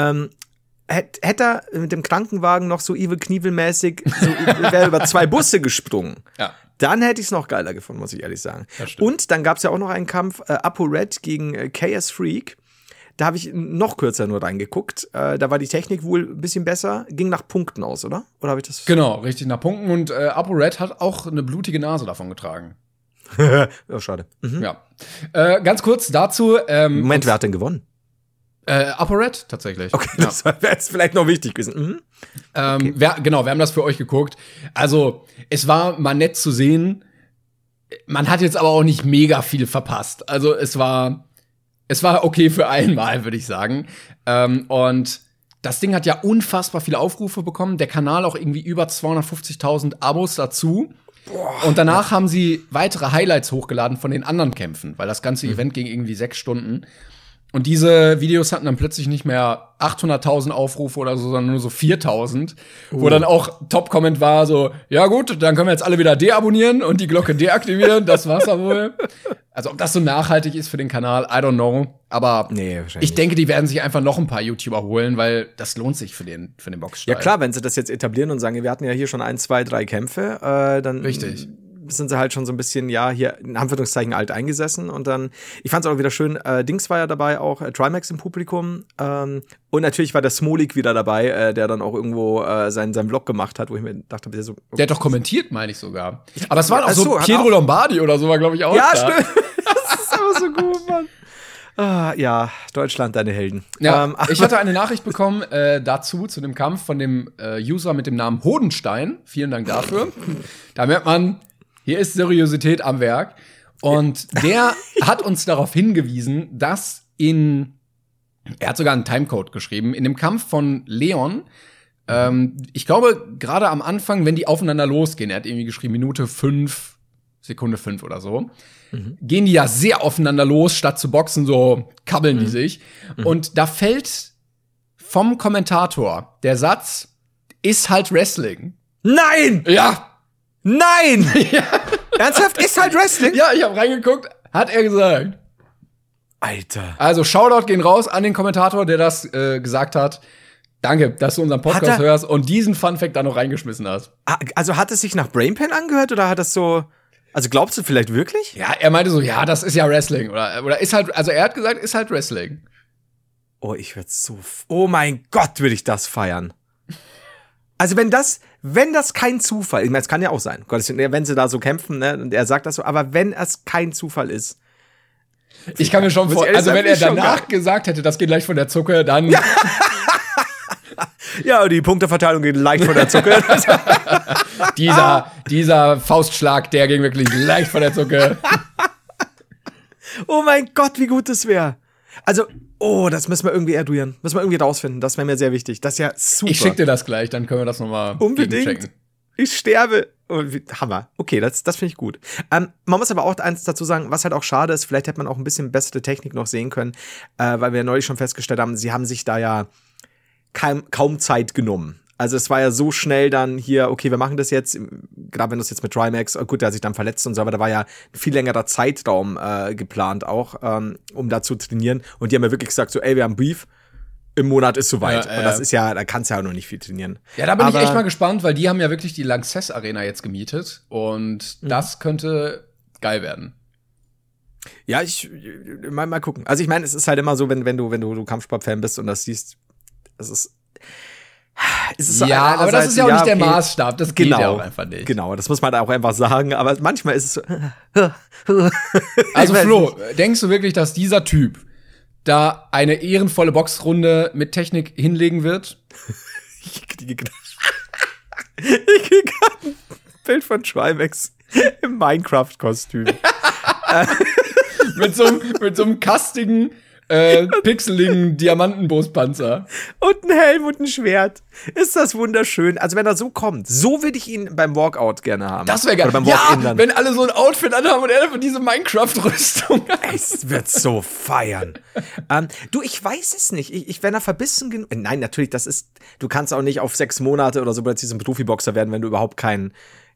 S2: hätte er mit dem Krankenwagen noch so Evil Knievel-mäßig wäre über 2 Busse gesprungen. Ja. Dann hätte ich es noch geiler gefunden, muss ich ehrlich sagen. Und dann gab es ja auch noch einen Kampf, ApoRed gegen KS Freak. Da habe ich noch kürzer nur reingeguckt. Da war die Technik wohl ein bisschen besser. Ging nach Punkten aus, oder? Oder habe ich das?
S1: Genau, richtig nach Punkten. Und ApoRed hat auch eine blutige Nase davon getragen.
S2: Oh, schade. Mhm.
S1: Ja. Ganz kurz dazu.
S2: Moment, wer hat denn gewonnen?
S1: ApoRed tatsächlich.
S2: Okay, das wäre jetzt vielleicht noch wichtig gewesen. Mhm.
S1: Okay. Wir haben das für euch geguckt. Also, es war mal nett zu sehen. Man hat jetzt aber auch nicht mega viel verpasst. Also, es war okay für einmal, würde ich sagen. Und das Ding hat ja unfassbar viele Aufrufe bekommen. Der Kanal auch irgendwie über 250.000 Abos dazu. Boah. Und danach haben sie weitere Highlights hochgeladen von den anderen Kämpfen, weil das ganze Event ging irgendwie 6 Stunden. Und diese Videos hatten dann plötzlich nicht mehr 800.000 Aufrufe oder so, sondern nur so 4.000. Wo dann auch Top-Comment war so, ja gut, dann können wir jetzt alle wieder deabonnieren und die Glocke deaktivieren. Das war's ja wohl. Also ob das so nachhaltig ist für den Kanal, I don't know. Aber ich denke, die werden sich einfach noch ein paar YouTuber holen, weil das lohnt sich für den Boxstall.
S2: Ja klar, wenn sie das jetzt etablieren und sagen, wir hatten ja hier schon 1, 2, 3 Kämpfe, dann
S1: richtig.
S2: Sind sie halt schon so ein bisschen, ja, hier in Anführungszeichen alt eingesessen. Und dann, ich fand es auch wieder schön, Dings war ja dabei, auch Trimax im Publikum. Und natürlich war der Smolik wieder dabei, der dann auch irgendwo seinen Vlog gemacht hat, wo ich mir dachte, so, okay.
S1: Der hat doch kommentiert, meine ich sogar. Aber es war auch so Pietro Lombardi oder so, war, glaube ich, auch
S2: ja, da. Stimmt. Das ist aber so gut, Mann. Ja, Deutschland, deine Helden.
S1: Ja, ich hatte eine Nachricht bekommen dazu, zu dem Kampf von dem User mit dem Namen Hodenstein. Vielen Dank dafür. Da merkt man, hier ist Seriosität am Werk. Und der hat uns darauf hingewiesen, dass er hat sogar einen Timecode geschrieben, in dem Kampf von Leon, ich glaube, gerade am Anfang, wenn die aufeinander losgehen, er hat irgendwie geschrieben, Minute 5, Sekunde 5 oder so, gehen die ja sehr aufeinander los, statt zu boxen, so kabbeln die sich. Und da fällt vom Kommentator der Satz, ist halt Wrestling.
S2: Nein!
S1: Ja!
S2: Nein! Ja. Ernsthaft, ist halt Wrestling?
S1: Ja, ich habe reingeguckt, hat er gesagt.
S2: Alter.
S1: Also Shoutout gehen raus an den Kommentator, der das gesagt hat. Danke, dass du unseren Podcast hörst und diesen Funfact da noch reingeschmissen hast.
S2: Also hat es sich nach Brainpan angehört oder hat das so. Also glaubst du vielleicht wirklich?
S1: Ja, er meinte so, ja, das ist ja Wrestling. Oder ist halt, also er hat gesagt, ist halt Wrestling.
S2: Oh, ich würde so. Oh mein Gott, würde ich das feiern. Also wenn das kein Zufall, ich meine, es kann ja auch sein, wenn sie da so kämpfen, ne, und er sagt das so, aber wenn es kein Zufall ist.
S1: Ich kann mir schon vorstellen, also wenn er danach gesagt hätte, das geht leicht von der Zucke, dann. Ja.
S2: Ja, die Punkteverteilung geht leicht von der Zucke.
S1: dieser Faustschlag, der ging wirklich leicht von der Zucke.
S2: Oh mein Gott, wie gut das wäre. Also, das müssen wir irgendwie erduieren. Müssen wir irgendwie rausfinden. Das wäre mir sehr wichtig. Das ist ja super.
S1: Ich schick dir das gleich, dann können wir das nochmal
S2: unbedingt. Ich sterbe. Oh, Hammer. Okay, das finde ich gut. Man muss aber auch eins dazu sagen, was halt auch schade ist, vielleicht hätte man auch ein bisschen bessere Technik noch sehen können, weil wir ja neulich schon festgestellt haben, sie haben sich da ja kaum Zeit genommen. Also es war ja so schnell dann hier, okay, wir machen das jetzt, gerade wenn du es jetzt mit Trimax, gut, der hat sich dann verletzt und so, aber da war ja ein viel längerer Zeitraum geplant auch, um da zu trainieren. Und die haben ja wirklich gesagt so, ey, wir haben Beef, im Monat ist soweit. Und das ist ja, da kannst du ja noch nicht viel trainieren.
S1: Ja, da bin ich echt mal gespannt, weil die haben ja wirklich die Lanxess Arena jetzt gemietet und das könnte geil werden.
S2: Ja, mal gucken. Also ich meine, es ist halt immer so, wenn du Kampfsport-Fan bist und das siehst, es ist so
S1: ja, aber das ist ja auch nicht der Maßstab. Das geht ja auch einfach nicht.
S2: Genau, das muss man auch einfach sagen. Aber manchmal ist es so.
S1: Also Flo, denkst du wirklich, dass dieser Typ da eine ehrenvolle Boxrunde mit Technik hinlegen wird?
S2: Ich kriege gerade ein Bild von Trimax im Minecraft-Kostüm.
S1: mit so einem kastigen, pixeligen Diamantenbrustpanzer.
S2: Und ein Helm und ein Schwert. Ist das wunderschön. Also wenn er so kommt, so würde ich ihn beim Walkout gerne haben.
S1: Das wäre geil.
S2: Oder beim Walk-In dann.
S1: Wenn alle so ein Outfit anhaben und er von diese Minecraft-Rüstung.
S2: Es wird so feiern. Du, ich weiß es nicht. Wenn er verbissen genug. Nein, natürlich, du kannst auch nicht auf 6 Monate oder so plötzlich ein Profiboxer werden, wenn du überhaupt keine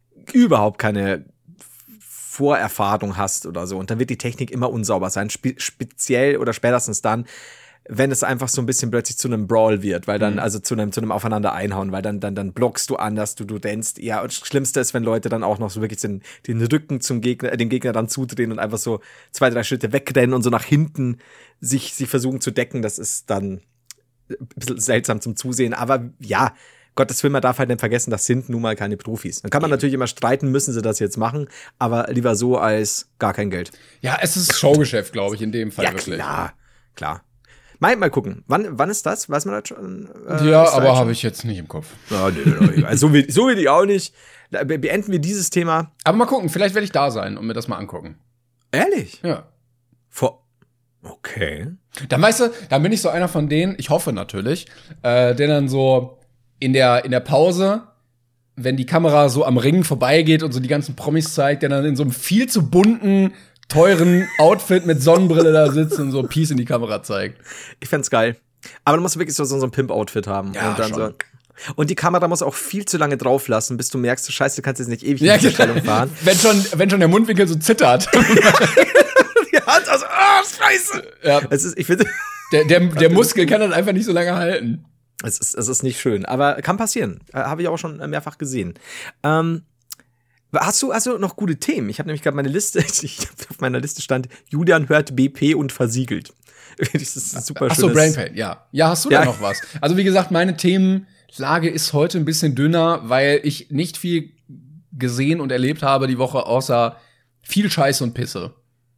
S2: Vorerfahrung hast oder so. Und dann wird die Technik immer unsauber sein. Speziell oder spätestens dann, wenn es einfach so ein bisschen plötzlich zu einem Brawl wird, weil dann, also zu einem Aufeinander einhauen, weil dann blockst du anders, du denkst, ja, und das Schlimmste ist, wenn Leute dann auch noch so wirklich den Rücken zum Gegner, den Gegner dann zudrehen und einfach so 2, 3 Schritte wegrennen und so nach hinten sich versuchen zu decken. Das ist dann ein bisschen seltsam zum Zusehen. Aber ja, Gottes Willen, man darf halt nicht vergessen, das sind nun mal keine Profis. Dann kann man natürlich immer streiten, müssen sie das jetzt machen, aber lieber so als gar kein Geld.
S1: Ja, es ist Showgeschäft, glaube ich, in dem Fall
S2: ja,
S1: wirklich.
S2: Klar. Mal gucken. Wann ist das? Weiß man das schon?
S1: Ja, aber habe ich jetzt nicht im Kopf.
S2: Ja, nee, also so will ich auch nicht. Beenden wir dieses Thema.
S1: Aber mal gucken, vielleicht werde ich da sein und mir das mal angucken.
S2: Ehrlich?
S1: Ja.
S2: Okay.
S1: Dann weißt du, dann bin ich so einer von denen, ich hoffe natürlich, der dann so in der Pause, wenn die Kamera so am Ring vorbeigeht und so die ganzen Promis zeigt, der dann in so einem viel zu bunten, teuren Outfit mit Sonnenbrille da sitzt und so Peace in die Kamera zeigt.
S2: Ich fänd's geil. Aber du musst wirklich so ein Pimp-Outfit haben.
S1: Ja,
S2: und dann
S1: schon.
S2: Und die Kamera muss auch viel zu lange drauf lassen, bis du merkst, scheiße, du kannst jetzt nicht ewig in die Stellung fahren.
S1: Wenn schon der Mundwinkel so zittert.
S2: Die Hand, also, scheiße.
S1: Ja.
S2: Ich finde,
S1: der Muskel kann dann einfach nicht so lange halten.
S2: Es ist nicht schön, aber kann passieren. Habe ich auch schon mehrfach gesehen. Hast du noch gute Themen? Ich habe nämlich gerade meine Liste, auf meiner Liste stand, Julian hört BP und versiegelt. Das ist super schön.
S1: Ach so, Brainpain, ja. Ja, hast du da noch was? Also wie gesagt, meine Themenlage ist heute ein bisschen dünner, weil ich nicht viel gesehen und erlebt habe die Woche, außer viel Scheiße und Pisse.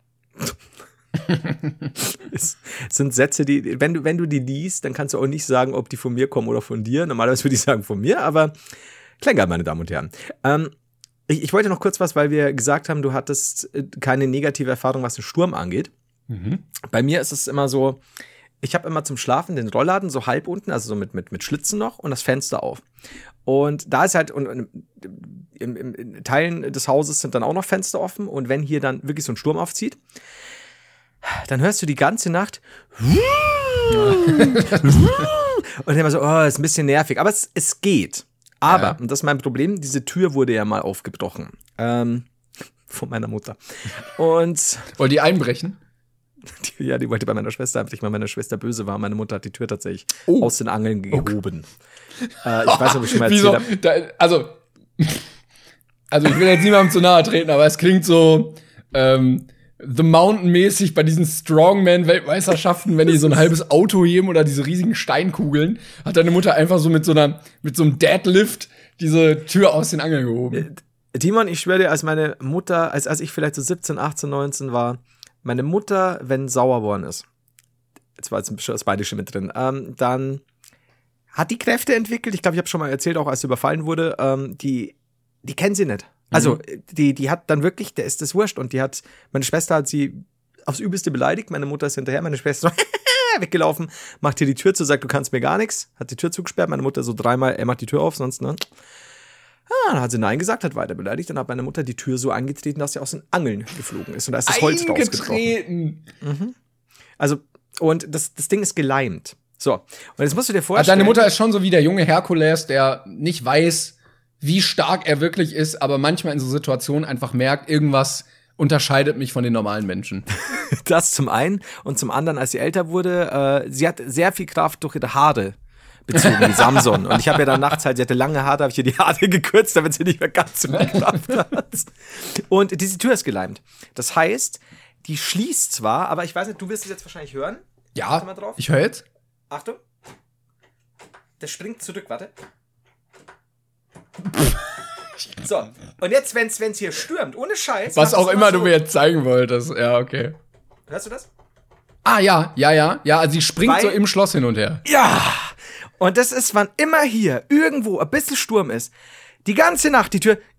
S2: Es sind Sätze, die, wenn du die liest, dann kannst du auch nicht sagen, ob die von mir kommen oder von dir. Normalerweise würde ich sagen von mir, aber Klängern, meine Damen und Herren. Ich wollte noch kurz was, weil wir gesagt haben, du hattest keine negative Erfahrung, was den Sturm angeht. Mhm. Bei mir ist es immer so, ich habe immer zum Schlafen den Rollladen so halb unten, also so mit Schlitzen noch und das Fenster auf. Und da ist halt, und in Teilen des Hauses sind dann auch noch Fenster offen und wenn hier dann wirklich so ein Sturm aufzieht, dann hörst du die ganze Nacht und immer so, ist ein bisschen nervig. Aber es geht. Aber, und das ist mein Problem, diese Tür wurde ja mal aufgebrochen. Von meiner Mutter. Und
S1: wollt ihr einbrechen?
S2: Die wollte bei meiner Schwester einfach nicht, weil meine Schwester böse war. Meine Mutter hat die Tür tatsächlich aus den Angeln gehoben. Ich weiß nicht, ob ich schon mal erzählt habe.
S1: Also ich will jetzt niemandem zu nahe treten, aber es klingt so The Mountain-mäßig bei diesen Strongman-Weltmeisterschaften, wenn die so ein halbes Auto heben oder diese riesigen Steinkugeln, hat deine Mutter einfach so mit so einem Deadlift diese Tür aus den Angeln gehoben.
S2: Timon, ich schwöre dir, als meine Mutter, als ich vielleicht so 17, 18, 19 war, meine Mutter, wenn sauer worden ist, jetzt war jetzt das beide schon mit drin, dann hat die Kräfte entwickelt, ich glaube, ich habe schon mal erzählt, auch als sie überfallen wurde, die kennen sie nicht. Also, die hat dann wirklich, der ist das wurscht. Und meine Schwester hat sie aufs Übelste beleidigt. Meine Mutter ist hinterher, meine Schwester so weggelaufen, macht hier die Tür zu, sagt, du kannst mir gar nichts. Hat die Tür zugesperrt. Meine Mutter so dreimal, er macht die Tür auf, sonst, ne? Dann hat sie Nein gesagt, hat weiter beleidigt. Dann hat meine Mutter die Tür so angetreten, dass sie aus den Angeln geflogen ist. Und da ist das Holz rausgebrochen. Also, und das Ding ist geleimt. So, und jetzt musst du dir vorstellen.
S1: Also deine Mutter ist schon so wie der junge Herkules, der nicht weiß, wie stark er wirklich ist, aber manchmal in so Situationen einfach merkt, irgendwas unterscheidet mich von den normalen Menschen.
S2: Das zum einen. Und zum anderen, als sie älter wurde, sie hat sehr viel Kraft durch ihre Haare bezogen, wie Samson. Und ich habe ja dann nachts halt, sie hatte lange Haare, habe ich ihr die Haare gekürzt, damit sie nicht mehr ganz so viel Kraft hat. Und diese Tür ist geleimt. Das heißt, die schließt zwar, aber ich weiß nicht, du wirst es jetzt wahrscheinlich hören.
S1: Ja, ich höre jetzt.
S2: Achtung. Der springt zurück, warte. So, und jetzt, wenn's hier stürmt, ohne Scheiß.
S1: Was auch immer du mir jetzt zeigen wolltest. Ja, okay.
S2: Hörst du das?
S1: Ah, ja. Also sie springt so im Schloss hin und her.
S2: Ja! Und das ist, wann immer hier irgendwo ein bisschen Sturm ist, die ganze Nacht die Tür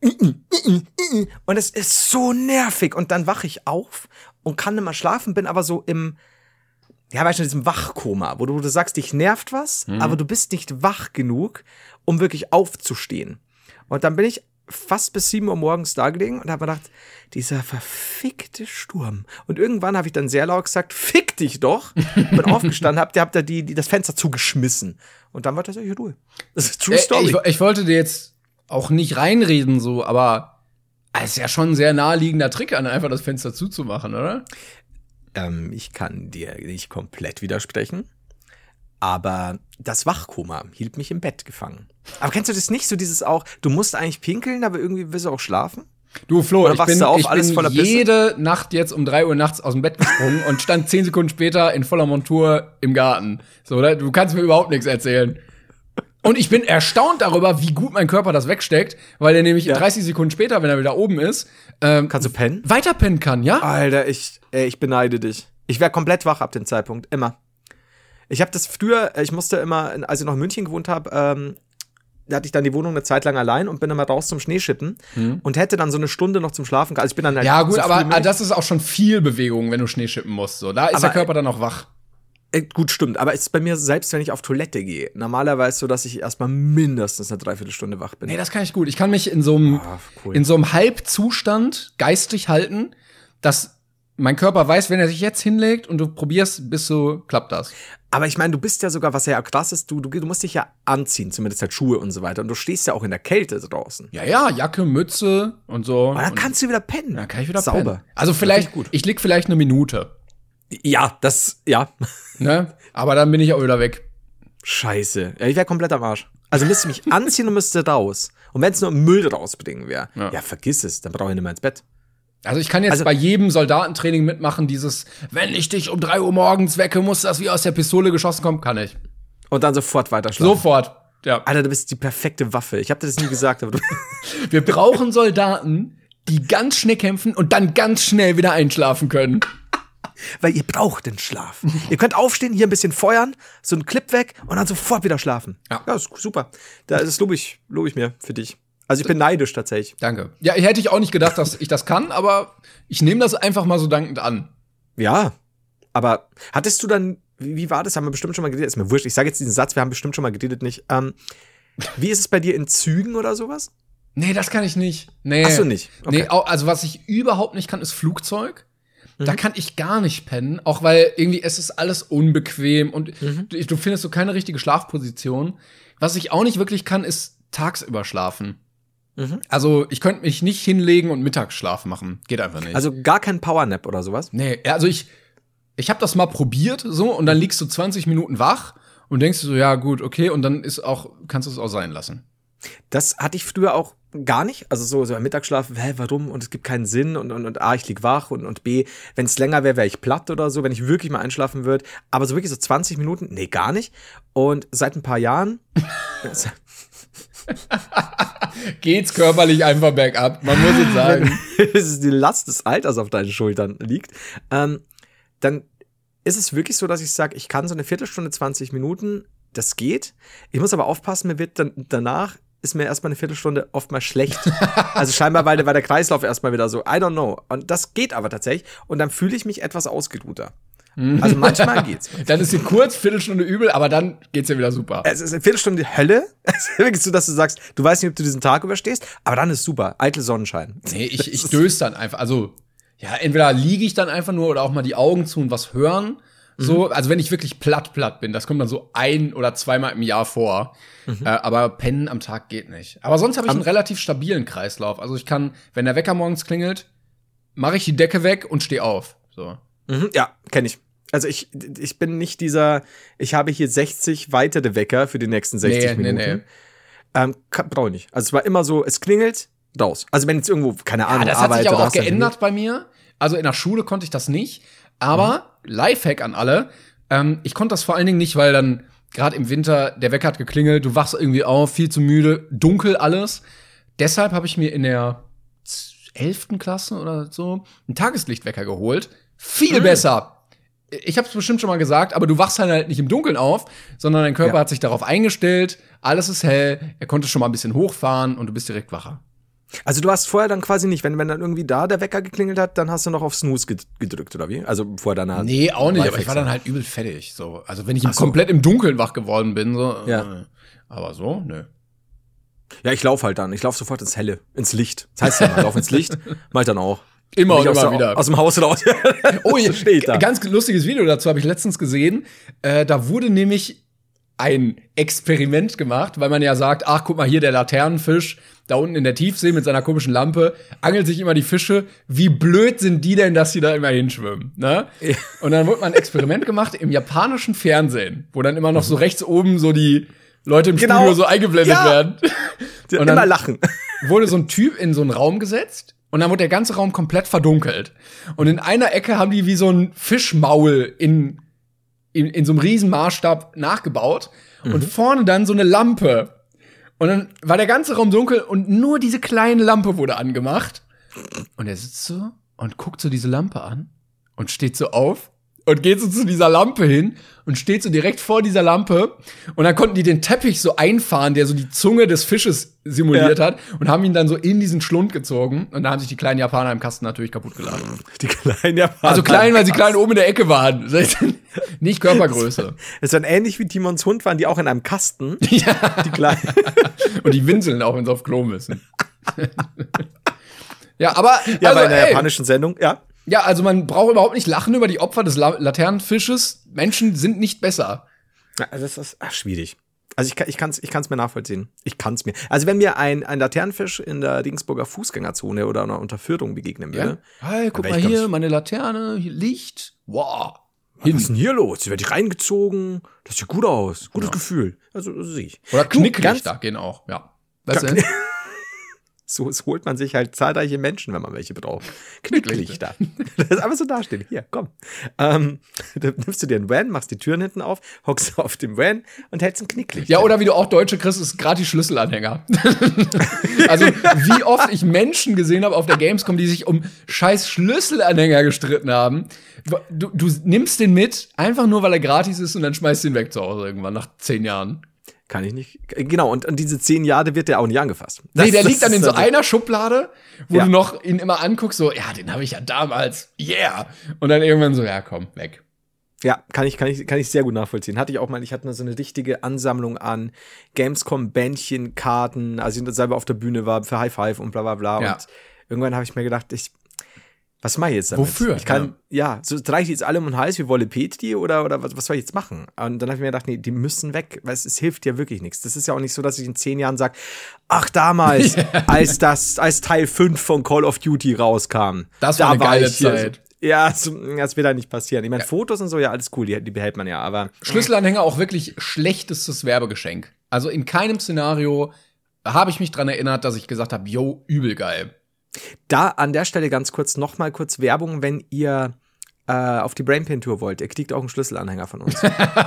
S2: und es ist so nervig. Und dann wache ich auf und kann nicht mehr schlafen, bin aber so weißt du, in diesem Wachkoma, wo du sagst, dich nervt was, aber du bist nicht wach genug, um wirklich aufzustehen. Und dann bin ich fast bis 7 Uhr morgens da gelegen und habe mir gedacht, dieser verfickte Sturm. Und irgendwann habe ich dann sehr laut gesagt, fick dich doch. Bin aufgestanden, habt da das Fenster zugeschmissen. Und dann war das echt Ruhe. Das ist True Story.
S1: Ich wollte dir jetzt auch nicht reinreden, so, aber es ist ja schon ein sehr naheliegender Trick, einfach das Fenster zuzumachen, oder?
S2: Ich kann dir nicht komplett widersprechen. Aber das Wachkoma hielt mich im Bett gefangen. Aber kennst du das nicht? So dieses auch, du musst eigentlich pinkeln, aber irgendwie willst du auch schlafen?
S1: Du, Flo, ich bin jede Nacht jetzt um 3 Uhr nachts aus dem Bett gesprungen und stand 10 Sekunden später in voller Montur im Garten. So, oder? Du kannst mir überhaupt nichts erzählen. Und ich bin erstaunt darüber, wie gut mein Körper das wegsteckt, weil er nämlich 30 Sekunden später, wenn er wieder oben ist,
S2: kannst du pennen?
S1: Weiter pennen kann, ja?
S2: Alter, ich beneide dich. Ich wäre komplett wach ab dem Zeitpunkt, immer. Ich habe das früher, ich musste immer, als ich noch in München gewohnt habe, da hatte ich dann die Wohnung eine Zeit lang allein und bin dann mal raus zum Schneeschippen und hätte dann so eine Stunde noch zum Schlafen. Also ich bin dann halt
S1: ja gut, aber das ist auch schon viel Bewegung, wenn du Schneeschippen musst. So, da ist der Körper dann auch wach.
S2: Gut, stimmt. Aber es ist bei mir, selbst wenn ich auf Toilette gehe, normalerweise so, dass ich erstmal mindestens eine Dreiviertelstunde wach bin.
S1: Nee, das kann ich gut. Ich kann mich in so einem Halbzustand geistig halten, dass mein Körper weiß, wenn er sich jetzt hinlegt und du probierst, klappt das.
S2: Aber ich meine, du bist ja sogar, was ja krass ist, du musst dich ja anziehen, zumindest halt Schuhe und so weiter. Und du stehst ja auch in der Kälte draußen.
S1: Ja, Jacke, Mütze und so.
S2: Aber dann kannst du wieder pennen.
S1: Dann kann ich wieder
S2: sauber
S1: pennen. Also vielleicht, ich lieg vielleicht eine Minute.
S2: Ja,
S1: Ne? Aber dann bin ich auch wieder weg.
S2: Scheiße. Ja, ich wäre komplett am Arsch. Also müsste mich anziehen und müsste raus. Und wenn es nur Müll rausbringen wäre, ja, vergiss es, dann brauche ich nicht mehr ins Bett.
S1: Also ich kann jetzt bei jedem Soldatentraining mitmachen, wenn ich dich um 3 Uhr morgens wecke, muss das wie aus der Pistole geschossen kommen, kann ich.
S2: Und dann sofort weiter schlafen.
S1: Sofort, ja.
S2: Alter, du bist die perfekte Waffe. Ich habe dir das nie gesagt, aber
S1: wir brauchen Soldaten, die ganz schnell kämpfen und dann ganz schnell wieder einschlafen können.
S2: Weil ihr braucht den Schlaf. Ihr könnt aufstehen, hier ein bisschen feuern, so einen Clip weg und dann sofort wieder schlafen. Ja, das ist super. Das lobe ich mir für dich. Also ich bin neidisch tatsächlich.
S1: Danke. Ja, hätte ich auch nicht gedacht, dass ich das kann, aber ich nehme das einfach mal so dankend an.
S2: Ja, aber hattest du dann, wie war das? Haben wir bestimmt schon mal geredet? Ist mir wurscht, ich sage jetzt diesen Satz, wir haben bestimmt schon mal geredet, nicht. Wie ist es bei dir in Zügen oder sowas?
S1: Nee, das kann ich nicht. Nee.
S2: Ach so, nicht? Okay.
S1: Nee, also was ich überhaupt nicht kann, ist Flugzeug. Da kann ich gar nicht pennen, auch weil irgendwie es ist alles unbequem und du findest so keine richtige Schlafposition. Was ich auch nicht wirklich kann, ist tagsüber schlafen. Also ich könnte mich nicht hinlegen und Mittagsschlaf machen. Geht einfach nicht.
S2: Also gar kein Powernap oder sowas?
S1: Nee, also ich ich habe das mal probiert so und dann liegst du 20 Minuten wach und denkst du so, ja gut, okay, und dann kannst du es auch sein lassen.
S2: Das hatte ich früher auch gar nicht. Also so ein Mittagsschlaf, warum? Und es gibt keinen Sinn und A, ich lieg wach und B, wenn es länger wäre ich platt oder so, wenn ich wirklich mal einschlafen würde. Aber so wirklich so 20 Minuten, nee, gar nicht. Und seit ein paar Jahren
S1: geht's körperlich einfach bergab, man muss es sagen.
S2: Es ist die Last des Alters auf deinen Schultern liegt. Dann ist es wirklich so, dass ich sage, ich kann so eine Viertelstunde, 20 Minuten, das geht. Ich muss aber aufpassen, mir wird dann danach ist mir erstmal eine Viertelstunde oft mal schlecht. Also scheinbar, weil der Kreislauf erstmal wieder so, I don't know. Und das geht aber tatsächlich. Und dann fühle ich mich etwas ausgeruhter. Also manchmal geht's.
S1: Dann ist sie kurz, Viertelstunde übel, aber dann geht's ja wieder super.
S2: Es ist eine Viertelstunde Hölle. Es ist wirklich so, dass du sagst, du weißt nicht, ob du diesen Tag überstehst, aber dann ist super. Eitel Sonnenschein.
S1: Nee, ich döse dann einfach. Also, ja, entweder liege ich dann einfach nur oder auch mal die Augen zu und was hören. So, also wenn ich wirklich platt bin, das kommt dann so 1- oder 2-mal im Jahr vor. Aber pennen am Tag geht nicht. Aber sonst habe ich einen relativ stabilen Kreislauf. Also ich kann, wenn der Wecker morgens klingelt, mache ich die Decke weg und stehe auf. So.
S2: Ja, kenne ich. Also ich bin nicht dieser, ich habe hier 60 weitere Wecker für die nächsten 60 Minuten. Nee. Brauche ich nicht. Also es war immer so, es klingelt, raus. Also wenn jetzt irgendwo, keine Ahnung,
S1: das hat sich aber auch geändert bei mir. Also in der Schule konnte ich das nicht. Aber Lifehack an alle, ich konnte das vor allen Dingen nicht, weil dann gerade im Winter der Wecker hat geklingelt, du wachst irgendwie auf, viel zu müde, dunkel alles. Deshalb habe ich mir in der 11. Klasse oder so einen Tageslichtwecker geholt. Viel besser. Ich habe es bestimmt schon mal gesagt, aber du wachst halt nicht im Dunkeln auf, sondern dein Körper hat sich darauf eingestellt, alles ist hell, er konnte schon mal ein bisschen hochfahren und du bist direkt wacher.
S2: Also du hast vorher dann quasi nicht, wenn dann irgendwie da der Wecker geklingelt hat, dann hast du noch auf Snooze gedrückt, oder wie? Also vor deiner
S1: Nee, auch nicht, aber ich war dann halt übel fertig. So. Also wenn ich komplett im Dunkeln wach geworden bin, so.
S2: Ja.
S1: Aber so, nö.
S2: Ja, ich laufe halt dann. Ich laufe sofort ins Helle, ins Licht. Das heißt ja, ich laufe ins Licht, mach ich dann auch.
S1: Immer und immer wieder.
S2: Aus dem Haus raus.
S1: Oh, steht da. Ganz lustiges Video dazu habe ich letztens gesehen. Da wurde nämlich ein Experiment gemacht, weil man ja sagt, ach, guck mal hier, der Laternenfisch da unten in der Tiefsee mit seiner komischen Lampe, angelt sich immer die Fische. Wie blöd sind die denn, dass die da immer hinschwimmen, ne? Ja. Und dann wurde mal ein Experiment gemacht im japanischen Fernsehen, wo dann immer noch so rechts oben so die Leute im Studio so eingeblendet werden.
S2: Die und dann immer lachen.
S1: Wurde so ein Typ in so einen Raum gesetzt und dann wurde der ganze Raum komplett verdunkelt. Und in einer Ecke haben die wie so ein Fischmaul in so einem riesen Maßstab nachgebaut und vorne dann so eine Lampe. Und dann war der ganze Raum dunkel und nur diese kleine Lampe wurde angemacht. Und er sitzt so und guckt so diese Lampe an und steht so auf und geht so zu dieser Lampe hin und steht so direkt vor dieser Lampe. Und dann konnten die den Teppich so einfahren, der so die Zunge des Fisches simuliert hat und haben ihn dann so in diesen Schlund gezogen. Und da haben sich die kleinen Japaner im Kasten natürlich kaputt geladen.
S2: Die kleinen Japaner.
S1: Also klein, weil sie klein oben in der Ecke waren. Nicht Körpergröße.
S2: Das ist dann ähnlich wie Timons Hund, waren die auch in einem Kasten.
S1: Ja.
S2: Die kleinen.
S1: Und die winseln auch, wenn sie auf Klo müssen. Ja, aber
S2: ja, also, bei einer japanischen Sendung, ja.
S1: Ja, also man braucht überhaupt nicht lachen über die Opfer des Laternenfisches. Menschen sind nicht besser.
S2: Ja, das ist schwierig. Also ich kann's mir nachvollziehen. Also wenn mir ein Laternenfisch in der Regensburger Fußgängerzone oder einer Unterführung begegnen würde.
S1: Ja? Hey, guck mal hier, meine Laterne, hier Licht. Wow.
S2: Was ist denn hier los? Die werde ich reingezogen. Das sieht gut aus. Gutes Gefühl. Also das sehe ich.
S1: Oder Knicklichter gehen auch, ja. Was denn?
S2: So holt man sich halt zahlreiche Menschen, wenn man welche braucht. Knicklichter. Das einfach so dastehen. Hier, komm. Dann nimmst du dir einen Van, machst die Türen hinten auf, hockst auf dem Van und hältst ein Knicklicht.
S1: Ja, oder wie du auch Deutsche kriegst, ist gratis Schlüsselanhänger. Also, wie oft ich Menschen gesehen habe auf der Gamescom, die sich um scheiß Schlüsselanhänger gestritten haben. Du nimmst den mit, einfach nur, weil er gratis ist und dann schmeißt du ihn weg zu Hause irgendwann, nach 10 Jahren.
S2: Kann ich nicht. Genau, und diese 10 Jahre wird der auch nicht angefasst.
S1: Nee, der liegt dann in so einer Schublade, wo du noch ihn immer anguckst, so, ja, den habe ich ja damals, yeah. Und dann irgendwann so, ja, komm, weg.
S2: Ja, kann ich sehr gut nachvollziehen. Ich hatte mal so eine richtige Ansammlung an Gamescom-Bändchen, Karten, als ich selber auf der Bühne war, für High Five und bla bla bla. Ja. Und irgendwann habe ich mir gedacht, was mache ich jetzt damit?
S1: Wofür?
S2: Ich kann, so reiche ich jetzt alle um den Hals wie Wolle Petri oder was soll ich jetzt machen? Und dann habe ich mir gedacht, nee, die müssen weg, weil es hilft ja wirklich nichts. Das ist ja auch nicht so, dass ich in 10 Jahren sage, ach, damals, als Teil 5 von Call of Duty rauskam.
S1: Das war eine geile Zeit.
S2: Ja, das wird halt nicht passieren. Ich meine, Fotos und so, ja, alles cool, die behält man ja, aber.
S1: Schlüsselanhänger auch wirklich schlechtestes Werbegeschenk. Also in keinem Szenario habe ich mich dran erinnert, dass ich gesagt habe, yo, übel geil.
S2: Da an der Stelle ganz kurz nochmal kurz Werbung, wenn ihr auf die Brainpain-Tour wollt. Ihr kriegt auch einen Schlüsselanhänger von uns.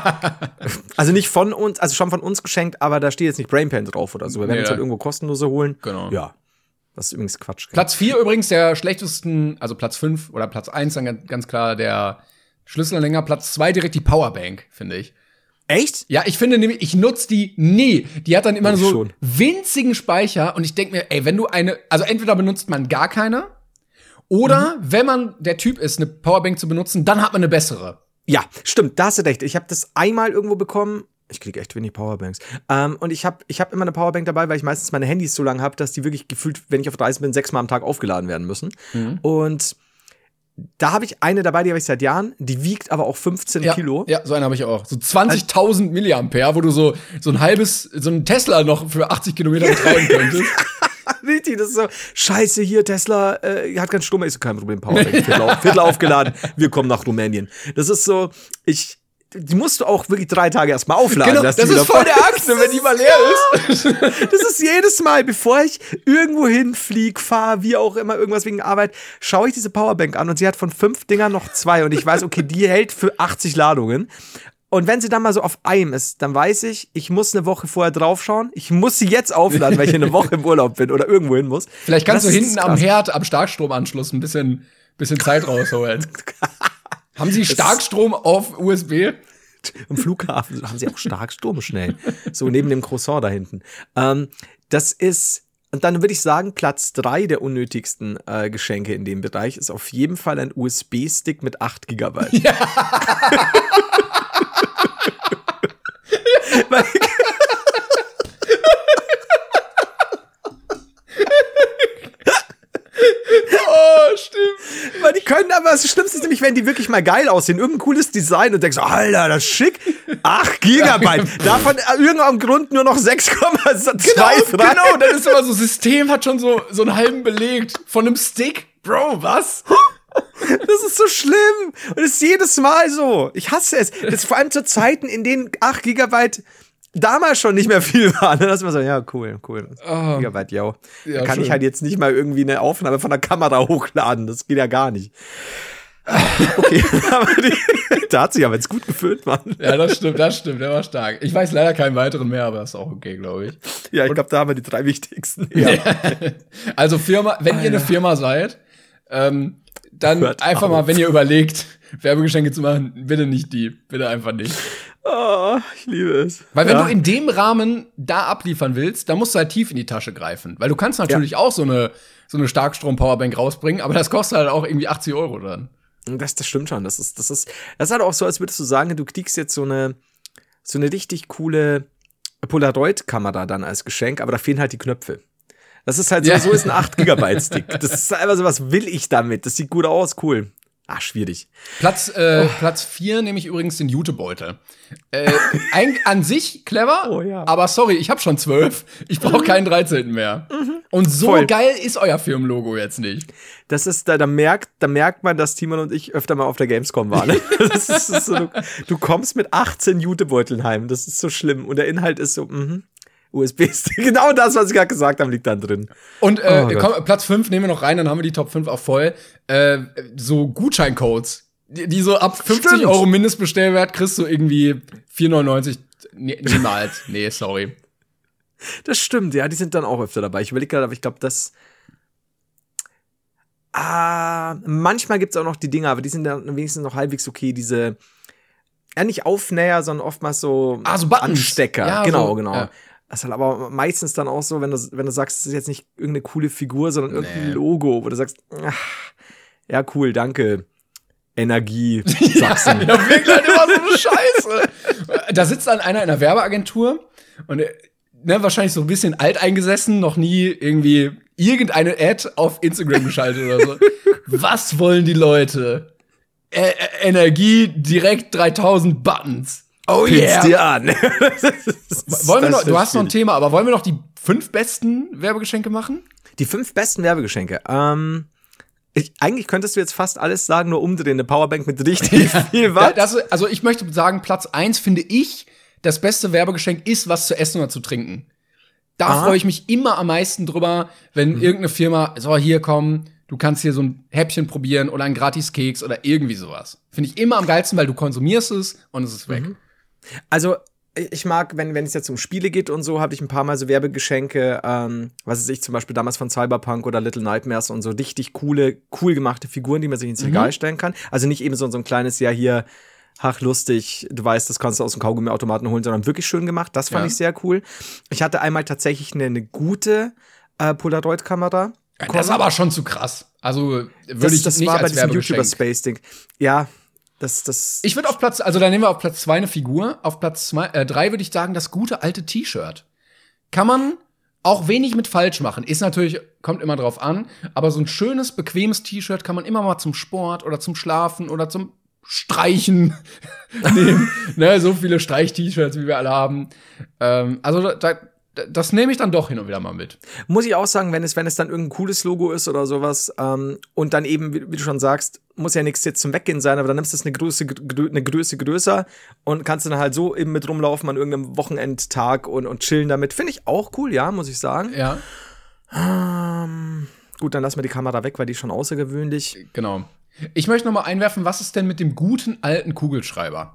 S2: Also nicht von uns, also schon von uns geschenkt, aber da steht jetzt nicht Brainpain drauf oder so. Wir werden uns halt irgendwo kostenlose holen.
S1: Genau.
S2: Ja. Das ist übrigens Quatsch.
S1: Platz 4 übrigens der schlechtesten, also Platz 5 oder Platz 1 dann ganz klar der Schlüsselanhänger. Platz 2 direkt die Powerbank, finde ich.
S2: Echt?
S1: Ja, ich finde nämlich, ich nutze die nie. Die hat dann immer so winzigen Speicher und ich denke mir, ey, wenn du also entweder benutzt man gar keine oder wenn man der Typ ist, eine Powerbank zu benutzen, dann hat man eine bessere.
S2: Ja, stimmt, da hast du recht. Ich habe das einmal irgendwo bekommen. Ich kriege echt wenig Powerbanks. Und ich hab immer eine Powerbank dabei, weil ich meistens meine Handys so lange habe, dass die wirklich gefühlt, wenn ich auf Reisen bin, 6-mal am Tag aufgeladen werden müssen. Und da habe ich eine dabei, die habe ich seit Jahren. Die wiegt aber auch 15 Kilo.
S1: Ja, so eine habe ich auch. So 20.000 Milliampere, wo du so einen Tesla noch für 80 Kilometer betreiben könntest.
S2: Richtig, das ist so, scheiße, hier, Tesla hat keinen Strom, ist kein Problem, Powerbank, Viertel aufgeladen, wir kommen nach Rumänien. Das ist so, die musst du auch wirklich 3 Tage erstmal aufladen.
S1: Genau, das ist voll der Angst, wenn die mal leer ist.
S2: Das ist jedes Mal, bevor ich irgendwo hinfliege, fahre, wie auch immer, irgendwas wegen Arbeit, schaue ich diese Powerbank an und sie hat von 5 Dingern noch 2 und ich weiß, okay, die hält für 80 Ladungen. Und wenn sie dann mal so auf einem ist, dann weiß ich muss eine Woche vorher draufschauen. Ich muss sie jetzt aufladen, weil ich eine Woche im Urlaub bin oder irgendwo hin muss.
S1: Vielleicht kannst du hinten am Herd, am Starkstromanschluss ein bisschen Zeit rausholen. Haben Sie Starkstrom auf USB?
S2: Im Flughafen haben sie auch Starkstrom schnell. So neben dem Croissant da hinten. Das ist, und dann würde ich sagen, Platz 3 der unnötigsten Geschenke in dem Bereich ist auf jeden Fall ein USB-Stick mit 8 GB. Ja.
S1: Oh, stimmt.
S2: Weil die können aber, das Schlimmste ist nämlich, wenn die wirklich mal geil aussehen, irgendein cooles Design und denkst, so, Alter, das ist schick. 8 Gigabyte. Davon irgendeinem Grund nur noch 6,2 frei.
S1: Genau, dann ist immer so, System hat schon so einen halben belegt von einem Stick. Bro, was?
S2: Das ist so schlimm. Und es ist jedes Mal so. Ich hasse es. Das ist vor allem zu Zeiten, in denen 8 Gigabyte damals schon nicht mehr viel waren. Dann ist man so, ja, cool. Gigabyte, yo. Ja, da kann schön. Ich halt jetzt nicht mal irgendwie eine Aufnahme von der Kamera hochladen. Das geht ja gar nicht. Okay, da hat sich aber jetzt gut gefüllt, Mann.
S1: Ja, das stimmt, der war stark. Ich weiß leider keinen weiteren mehr, aber ist auch okay, glaube ich.
S2: Ja, ich glaube, da haben wir die 3 wichtigsten.
S1: Ja. Also Firma, wenn ihr eine Firma seid, dann hört einfach mal, wenn ihr überlegt, Werbegeschenke zu machen, bitte nicht die. Bitte einfach nicht.
S2: Oh, ich liebe es.
S1: Weil wenn du in dem Rahmen da abliefern willst, dann musst du halt tief in die Tasche greifen. Weil du kannst natürlich auch so eine Starkstrom-Powerbank rausbringen, aber das kostet halt auch irgendwie 80 € dann.
S2: Das stimmt schon. Das ist halt auch so, als würdest du sagen, du kriegst jetzt so eine richtig coole Polaroid-Kamera dann als Geschenk, aber da fehlen halt die Knöpfe. Das ist halt so ist ein 8 GB Stick. Das ist einfach so, was will ich damit? Das sieht gut aus, cool. Schwierig.
S1: Platz 4 nehme ich übrigens den Jutebeutel. An sich clever, aber sorry, ich habe schon 12. Ich brauche keinen 13. mehr. Und so voll geil ist euer Firmenlogo jetzt nicht.
S2: Das ist, da merkt man, dass Timon und ich öfter mal auf der Gamescom waren. Das ist so, du kommst mit 18 Jutebeuteln heim. Das ist so schlimm. Und der Inhalt ist so, USB-Stick. Genau das, was ich gerade gesagt habe, liegt dann drin.
S1: Und komm, Platz 5 nehmen wir noch rein, dann haben wir die Top 5 auch voll. So Gutscheincodes, die so ab 50 € Mindestbestellwert kriegst du irgendwie 4,99 niemals. Nee, sorry.
S2: Das stimmt, ja, die sind dann auch öfter dabei. Ich überlege gerade, aber ich glaube, das manchmal gibt's auch noch die Dinger, aber die sind dann wenigstens noch halbwegs okay, diese nicht Aufnäher, sondern oftmals so Anstecker. Ja, genau. Ja. Das ist halt aber meistens dann auch so, wenn du sagst, es ist jetzt nicht irgendeine coole Figur, sondern irgendein Logo, wo du sagst, ja, cool, danke, Energie, Sachsen.
S1: Ja, wirklich halt immer so eine Scheiße. Da sitzt dann einer in einer Werbeagentur und wahrscheinlich so ein bisschen alteingesessen, noch nie irgendwie irgendeine Ad auf Instagram geschaltet oder so. Was wollen die Leute? Energie, direkt 3000 Buttons.
S2: Oh yeah. Dir an.
S1: Wollen wir noch, du hast noch ein Thema, aber wollen wir noch die 5 besten Werbegeschenke machen?
S2: Die 5 besten Werbegeschenke. Eigentlich könntest du jetzt fast alles sagen, nur umdrehen. Eine Powerbank mit richtig viel Watt.
S1: Also ich möchte sagen, Platz 1 finde ich, das beste Werbegeschenk ist, was zu essen oder zu trinken. Da freue ich mich immer am meisten drüber, wenn irgendeine Firma, so hier komm, du kannst hier so ein Häppchen probieren oder einen Gratis-Keks oder irgendwie sowas. Finde ich immer am geilsten, weil du konsumierst es und es ist weg.
S2: Also ich mag, wenn es jetzt um Spiele geht und so, habe ich ein paar Mal so Werbegeschenke, was weiß ich, zum Beispiel damals von Cyberpunk oder Little Nightmares und so richtig cool gemachte Figuren, die man sich ins Regal stellen kann. Also nicht eben so ein kleines, ja hier, ach lustig, du weißt, das kannst du aus dem Kaugummiautomaten holen, sondern wirklich schön gemacht. Das fand ich sehr cool. Ich hatte einmal tatsächlich eine gute Polaroid-Kamera.
S1: Das ist aber schon zu krass. Also würde ich das nicht
S2: war
S1: als
S2: bei diesem
S1: Werbegeschenk.
S2: YouTuber-Space-Ding. Ja, das.
S1: Ich würde da nehmen wir auf Platz 2 eine Figur. Auf Platz 3 würde ich sagen, das gute alte T-Shirt. Kann man auch wenig mit falsch machen. Ist natürlich, kommt immer drauf an. Aber so ein schönes, bequemes T-Shirt kann man immer mal zum Sport oder zum Schlafen oder zum Streichen nehmen. Ne, so viele Streich-T-Shirts, wie wir alle haben. Das nehme ich dann doch hin und wieder mal mit.
S2: Muss ich auch sagen, wenn es dann irgendein cooles Logo ist oder sowas, und dann eben, wie du schon sagst, muss ja nichts jetzt zum Weggehen sein, aber dann nimmst du es eine Größe größer und kannst dann halt so eben mit rumlaufen an irgendeinem Wochenendtag und chillen damit. Finde ich auch cool, ja, muss ich sagen.
S1: Ja.
S2: Gut, dann lassen wir die Kamera weg, weil die ist schon außergewöhnlich.
S1: Genau. Ich möchte noch mal einwerfen, was ist denn mit dem guten alten Kugelschreiber?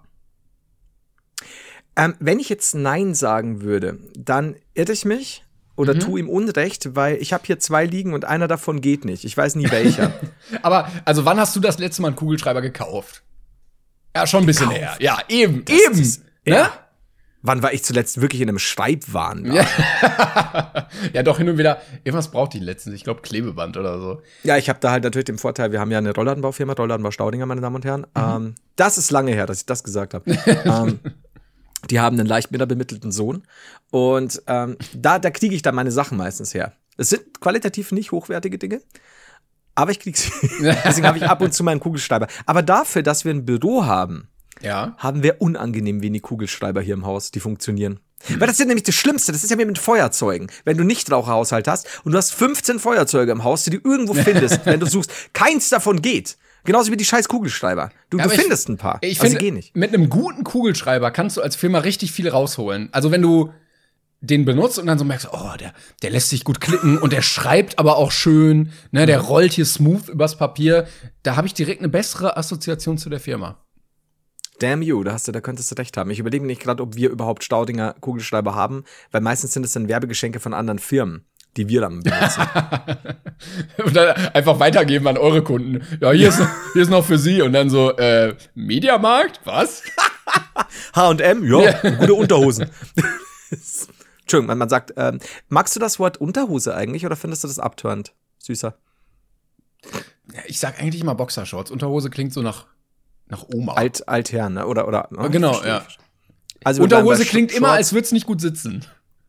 S2: Wenn ich jetzt Nein sagen würde, dann irre ich mich oder tu ihm Unrecht, weil ich habe hier 2 liegen und einer davon geht nicht. Ich weiß nie welcher.
S1: Aber, also wann hast du das letzte Mal einen Kugelschreiber gekauft? Ja, schon ein bisschen her. Ja, eben.
S2: Ja. Wann war ich zuletzt wirklich in einem Schreibwahn?
S1: Ja, doch hin und wieder. Irgendwas braucht die letztens. Ich glaube, Klebeband oder so.
S2: Ja, ich habe da halt natürlich den Vorteil, wir haben ja eine Rollladenbaufirma, Rollladenbau Staudinger, meine Damen und Herren. Das ist lange her, dass ich das gesagt habe. Die haben einen leicht minderbemittelten Sohn. Und da kriege ich dann meine Sachen meistens her. Es sind qualitativ nicht hochwertige Dinge, aber ich kriege sie. Deswegen habe ich ab und zu meinen Kugelschreiber. Aber dafür, dass wir ein Büro haben, haben wir unangenehm wenig Kugelschreiber hier im Haus, die funktionieren. Weil das ist ja nämlich das Schlimmste, das ist ja wie mit Feuerzeugen. Wenn du Nichtraucherhaushalt hast und du hast 15 Feuerzeuge im Haus, die du irgendwo findest, wenn du suchst, keins davon geht. Genauso wie die scheiß Kugelschreiber. Du findest ein paar,
S1: ich
S2: aber
S1: finde,
S2: sie gehen nicht.
S1: Mit einem guten Kugelschreiber kannst du als Firma richtig viel rausholen. Also wenn du den benutzt und dann so merkst, oh, der lässt sich gut klicken und der schreibt aber auch schön, ne, der rollt hier smooth übers Papier, da habe ich direkt eine bessere Assoziation zu der Firma.
S2: Damn you, da könntest du recht haben. Ich überlege nicht gerade, ob wir überhaupt Staudinger Kugelschreiber haben, weil meistens sind es dann Werbegeschenke von anderen Firmen, die wir dann benutzen.
S1: Und dann einfach weitergeben an eure Kunden. Ja, hier ist noch für Sie. Und dann so, Mediamarkt? Was?
S2: H&M? Ja, gute Unterhosen. Entschuldigung, man sagt, magst du das Wort Unterhose eigentlich oder findest du das abtörend, Süßer?
S1: Ja, ich sag eigentlich immer Boxershorts. Unterhose klingt so nach Oma.
S2: Altherren, ne? Oder
S1: genau,
S2: verstehe.
S1: Ja.
S2: Also
S1: Unterhose klingt immer, als würde es nicht gut sitzen.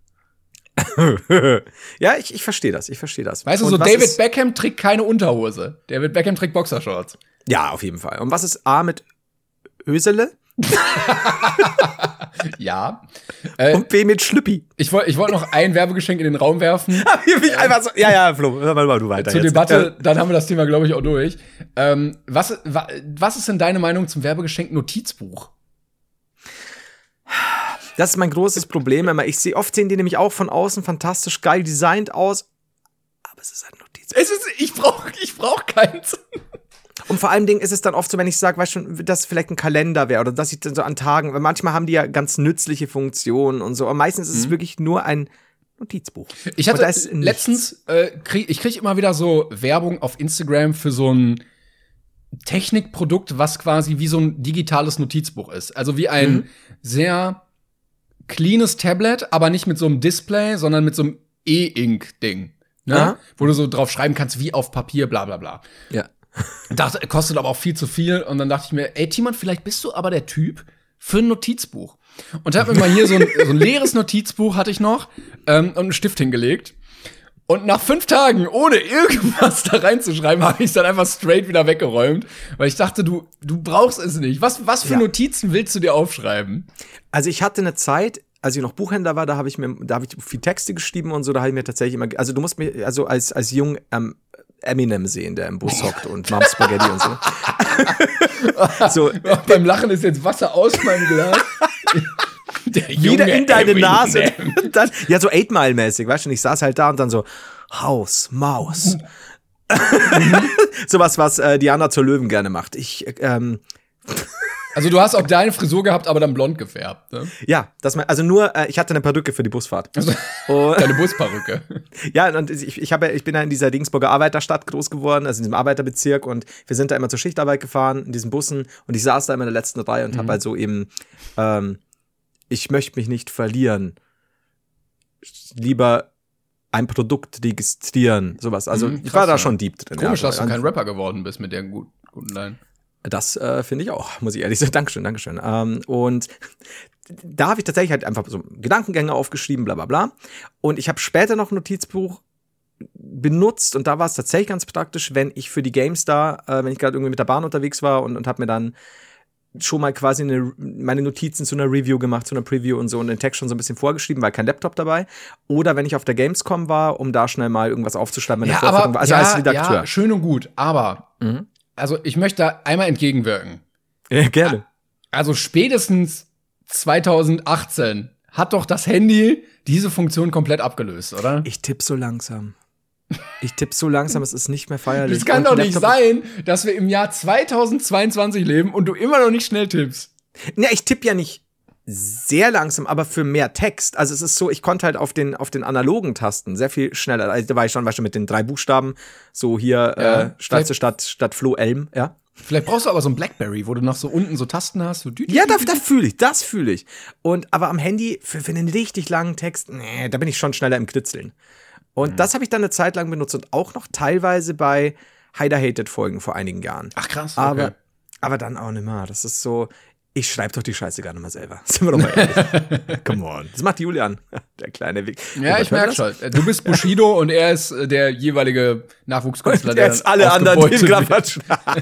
S2: Ja, ich verstehe das,
S1: Weißt du, so David Beckham trägt keine Unterhose. David Beckham trägt Boxershorts.
S2: Ja, auf jeden Fall. Und was ist A mit Hösele?
S1: Ja.
S2: Und B mit Schlüppi.
S1: Ich wollte noch ein Werbegeschenk in den Raum werfen.
S2: Einfach so, ja, Flo, hör mal du weiter.
S1: Zur Debatte, dann haben wir das Thema, glaube ich, auch durch. Was ist denn deine Meinung zum Werbegeschenk Notizbuch?
S2: Das ist mein großes Problem immer. Oft sehen die nämlich auch von außen fantastisch geil designt aus, aber es ist ein Notizbuch.
S1: Ich brauch keins.
S2: Und vor allen Dingen ist es dann oft so, wenn ich sage, weißt du, dass es vielleicht ein Kalender wäre oder dass ich dann so an Tagen, weil manchmal haben die ja ganz nützliche Funktionen und so, aber meistens ist es wirklich nur ein Notizbuch.
S1: Ich hatte letztens, ich krieg immer wieder so Werbung auf Instagram für so ein Technikprodukt, was quasi wie so ein digitales Notizbuch ist. Also wie ein sehr cleanes Tablet, aber nicht mit so einem Display, sondern mit so einem E-Ink-Ding. Ne? Wo du so drauf schreiben kannst, wie auf Papier, bla bla bla.
S2: Ja.
S1: Kostet aber auch viel zu viel. Und dann dachte ich mir, ey, Timon, vielleicht bist du aber der Typ für ein Notizbuch. Und hab mir mal hier so ein leeres Notizbuch hatte ich noch und einen Stift hingelegt. Und nach 5 Tagen, ohne irgendwas da reinzuschreiben, habe ich es dann einfach straight wieder weggeräumt. Weil ich dachte, du brauchst es nicht. Was für Notizen willst du dir aufschreiben?
S2: Also ich hatte eine Zeit, als ich noch Buchhändler war, da habe ich viel Texte geschrieben und so, da habe ich mir tatsächlich immer, also du musst mir, also als jung Eminem sehen, der im Bus hockt und Mom Spaghetti und so.
S1: So. Beim Lachen ist jetzt Wasser aus meinem Glas.
S2: Wieder in deine Nase. Dann, ja, so 8 Mile mäßig, weißt du, und ich saß halt da und dann so, Haus, Maus. Sowas, was Diana zur Löwen gerne macht.
S1: Also du hast auch deine Frisur gehabt, aber dann blond gefärbt, ne?
S2: Ja, also nur, ich hatte eine Perücke für die Busfahrt.
S1: Also, deine Busperücke.
S2: Ja, und ich bin ja in dieser Dingsburger Arbeiterstadt groß geworden, also in diesem Arbeiterbezirk, und wir sind da immer zur Schichtarbeit gefahren, in diesen Bussen, und ich saß da immer in der letzten Reihe und habe halt so eben, ich möchte mich nicht verlieren, lieber ein Produkt registrieren, sowas. Also ich war da schon deep drin.
S1: Komisch, dass du kein Rapper geworden bist mit der guten Line.
S2: Das finde ich auch, muss ich ehrlich sagen. Dankeschön. Und da habe ich tatsächlich halt einfach so Gedankengänge aufgeschrieben, bla bla bla. Und ich habe später noch ein Notizbuch benutzt, und da war es tatsächlich ganz praktisch, wenn ich für die GameStar, wenn ich gerade irgendwie mit der Bahn unterwegs war und habe mir dann schon mal quasi meine Notizen zu einer Review gemacht, zu einer Preview und so, und den Text schon so ein bisschen vorgeschrieben, weil kein Laptop dabei. Oder wenn ich auf der Gamescom war, um da schnell mal irgendwas aufzuschreiben.
S1: Ja, aber, also als Redakteur. Ja, schön und gut, aber also ich möchte da einmal entgegenwirken.
S2: Ja, gerne.
S1: Also spätestens 2018 hat doch das Handy diese Funktion komplett abgelöst, oder?
S2: Ich tippe so langsam, es ist nicht mehr feierlich.
S1: Es kann doch nicht sein, dass wir im Jahr 2022 leben und du immer noch nicht schnell tippst.
S2: Ne, ich tippe ja nicht sehr langsam, aber für mehr Text. Also es ist so, ich konnte halt auf den analogen Tasten sehr viel schneller. Also da war ich schon mit den 3 Buchstaben, so hier statt Flo Elm, ja.
S1: Vielleicht brauchst du aber so ein Blackberry, wo du noch so unten so Tasten hast. So
S2: ja, das fühle ich. Aber am Handy, für einen richtig langen Text, nee, da bin ich schon schneller im Kritzeln. Und das habe ich dann eine Zeit lang benutzt und auch noch teilweise bei Hater-Hated-Folgen vor einigen Jahren.
S1: Ach krass, okay.
S2: Aber dann auch nicht mehr. Das ist so, ich schreibe doch die Scheiße gar nicht mal selber. Sind wir doch mal ehrlich. Come on. Das macht Julian, der kleine Weg.
S1: Ja, ich merke schon. Du bist Bushido und er ist der jeweilige Nachwuchskünstler,
S2: der jetzt alle anderen den Graphatsch.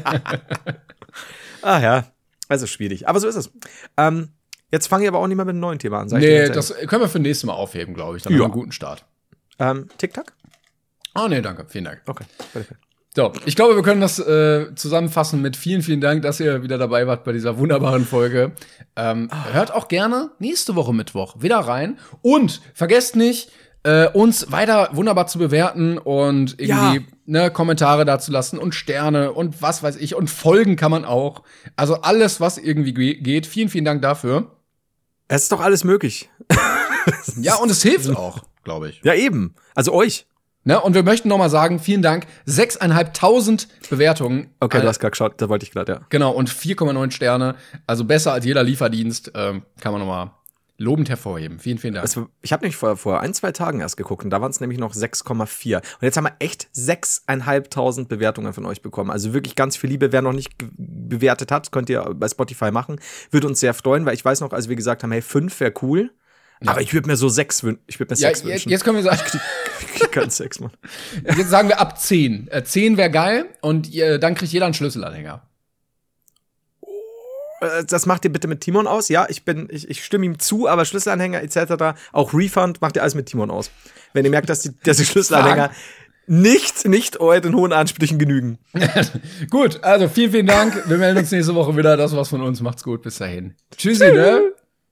S2: Ah ja, also schwierig. Aber so ist es. Jetzt fange ich aber auch nicht mehr mit einem neuen Thema an.
S1: Nee, das können wir für nächstes Mal aufheben, glaube ich. Dann haben wir einen guten Start.
S2: TikTok?
S1: Oh, nee, danke. Vielen Dank.
S2: Okay.
S1: So, ich glaube, wir können das zusammenfassen mit vielen, vielen Dank, dass ihr wieder dabei wart bei dieser wunderbaren Folge. Hört auch gerne nächste Woche Mittwoch wieder rein. Und vergesst nicht, uns weiter wunderbar zu bewerten und irgendwie Kommentare dazu lassen und Sterne und was weiß ich. Und Folgen kann man auch. Also alles, was irgendwie geht. Vielen, vielen Dank dafür.
S2: Es ist doch alles möglich.
S1: Ja, und es hilft auch, glaube ich.
S2: Ja, eben. Also euch.
S1: Ne, und wir möchten noch mal sagen, vielen Dank. 6.500 Bewertungen.
S2: Okay, du hast gerade geschaut, da wollte ich gerade, ja.
S1: Genau, und 4,9 Sterne. Also besser als jeder Lieferdienst. Kann man noch mal lobend hervorheben. Vielen, vielen Dank.
S2: Ich habe nämlich vor 1-2 Tagen erst geguckt und da waren es nämlich noch 6,4. Und jetzt haben wir echt 6.500 Bewertungen von euch bekommen. Also wirklich ganz viel Liebe. Wer noch nicht bewertet hat, könnt ihr bei Spotify machen. Würde uns sehr freuen, weil ich weiß noch, als wir gesagt haben, hey, 5 wäre cool. Ja. Aber ich würde mir so 6 wünschen.
S1: Jetzt können wir sagen.
S2: Ich krieg keinen Sex, Mann.
S1: Jetzt sagen wir ab 10. 10 wäre geil und dann kriegt jeder einen Schlüsselanhänger.
S2: Das macht ihr bitte mit Timon aus. Ja, ich stimme ihm zu, aber Schlüsselanhänger etc., auch Refund, macht ihr alles mit Timon aus. Wenn ihr merkt, dass die Schlüsselanhänger nicht euren hohen Ansprüchen genügen.
S1: Gut, also vielen, vielen Dank. Wir melden uns nächste Woche wieder. Das war's von uns. Macht's gut. Bis dahin. Tschüssi, ne?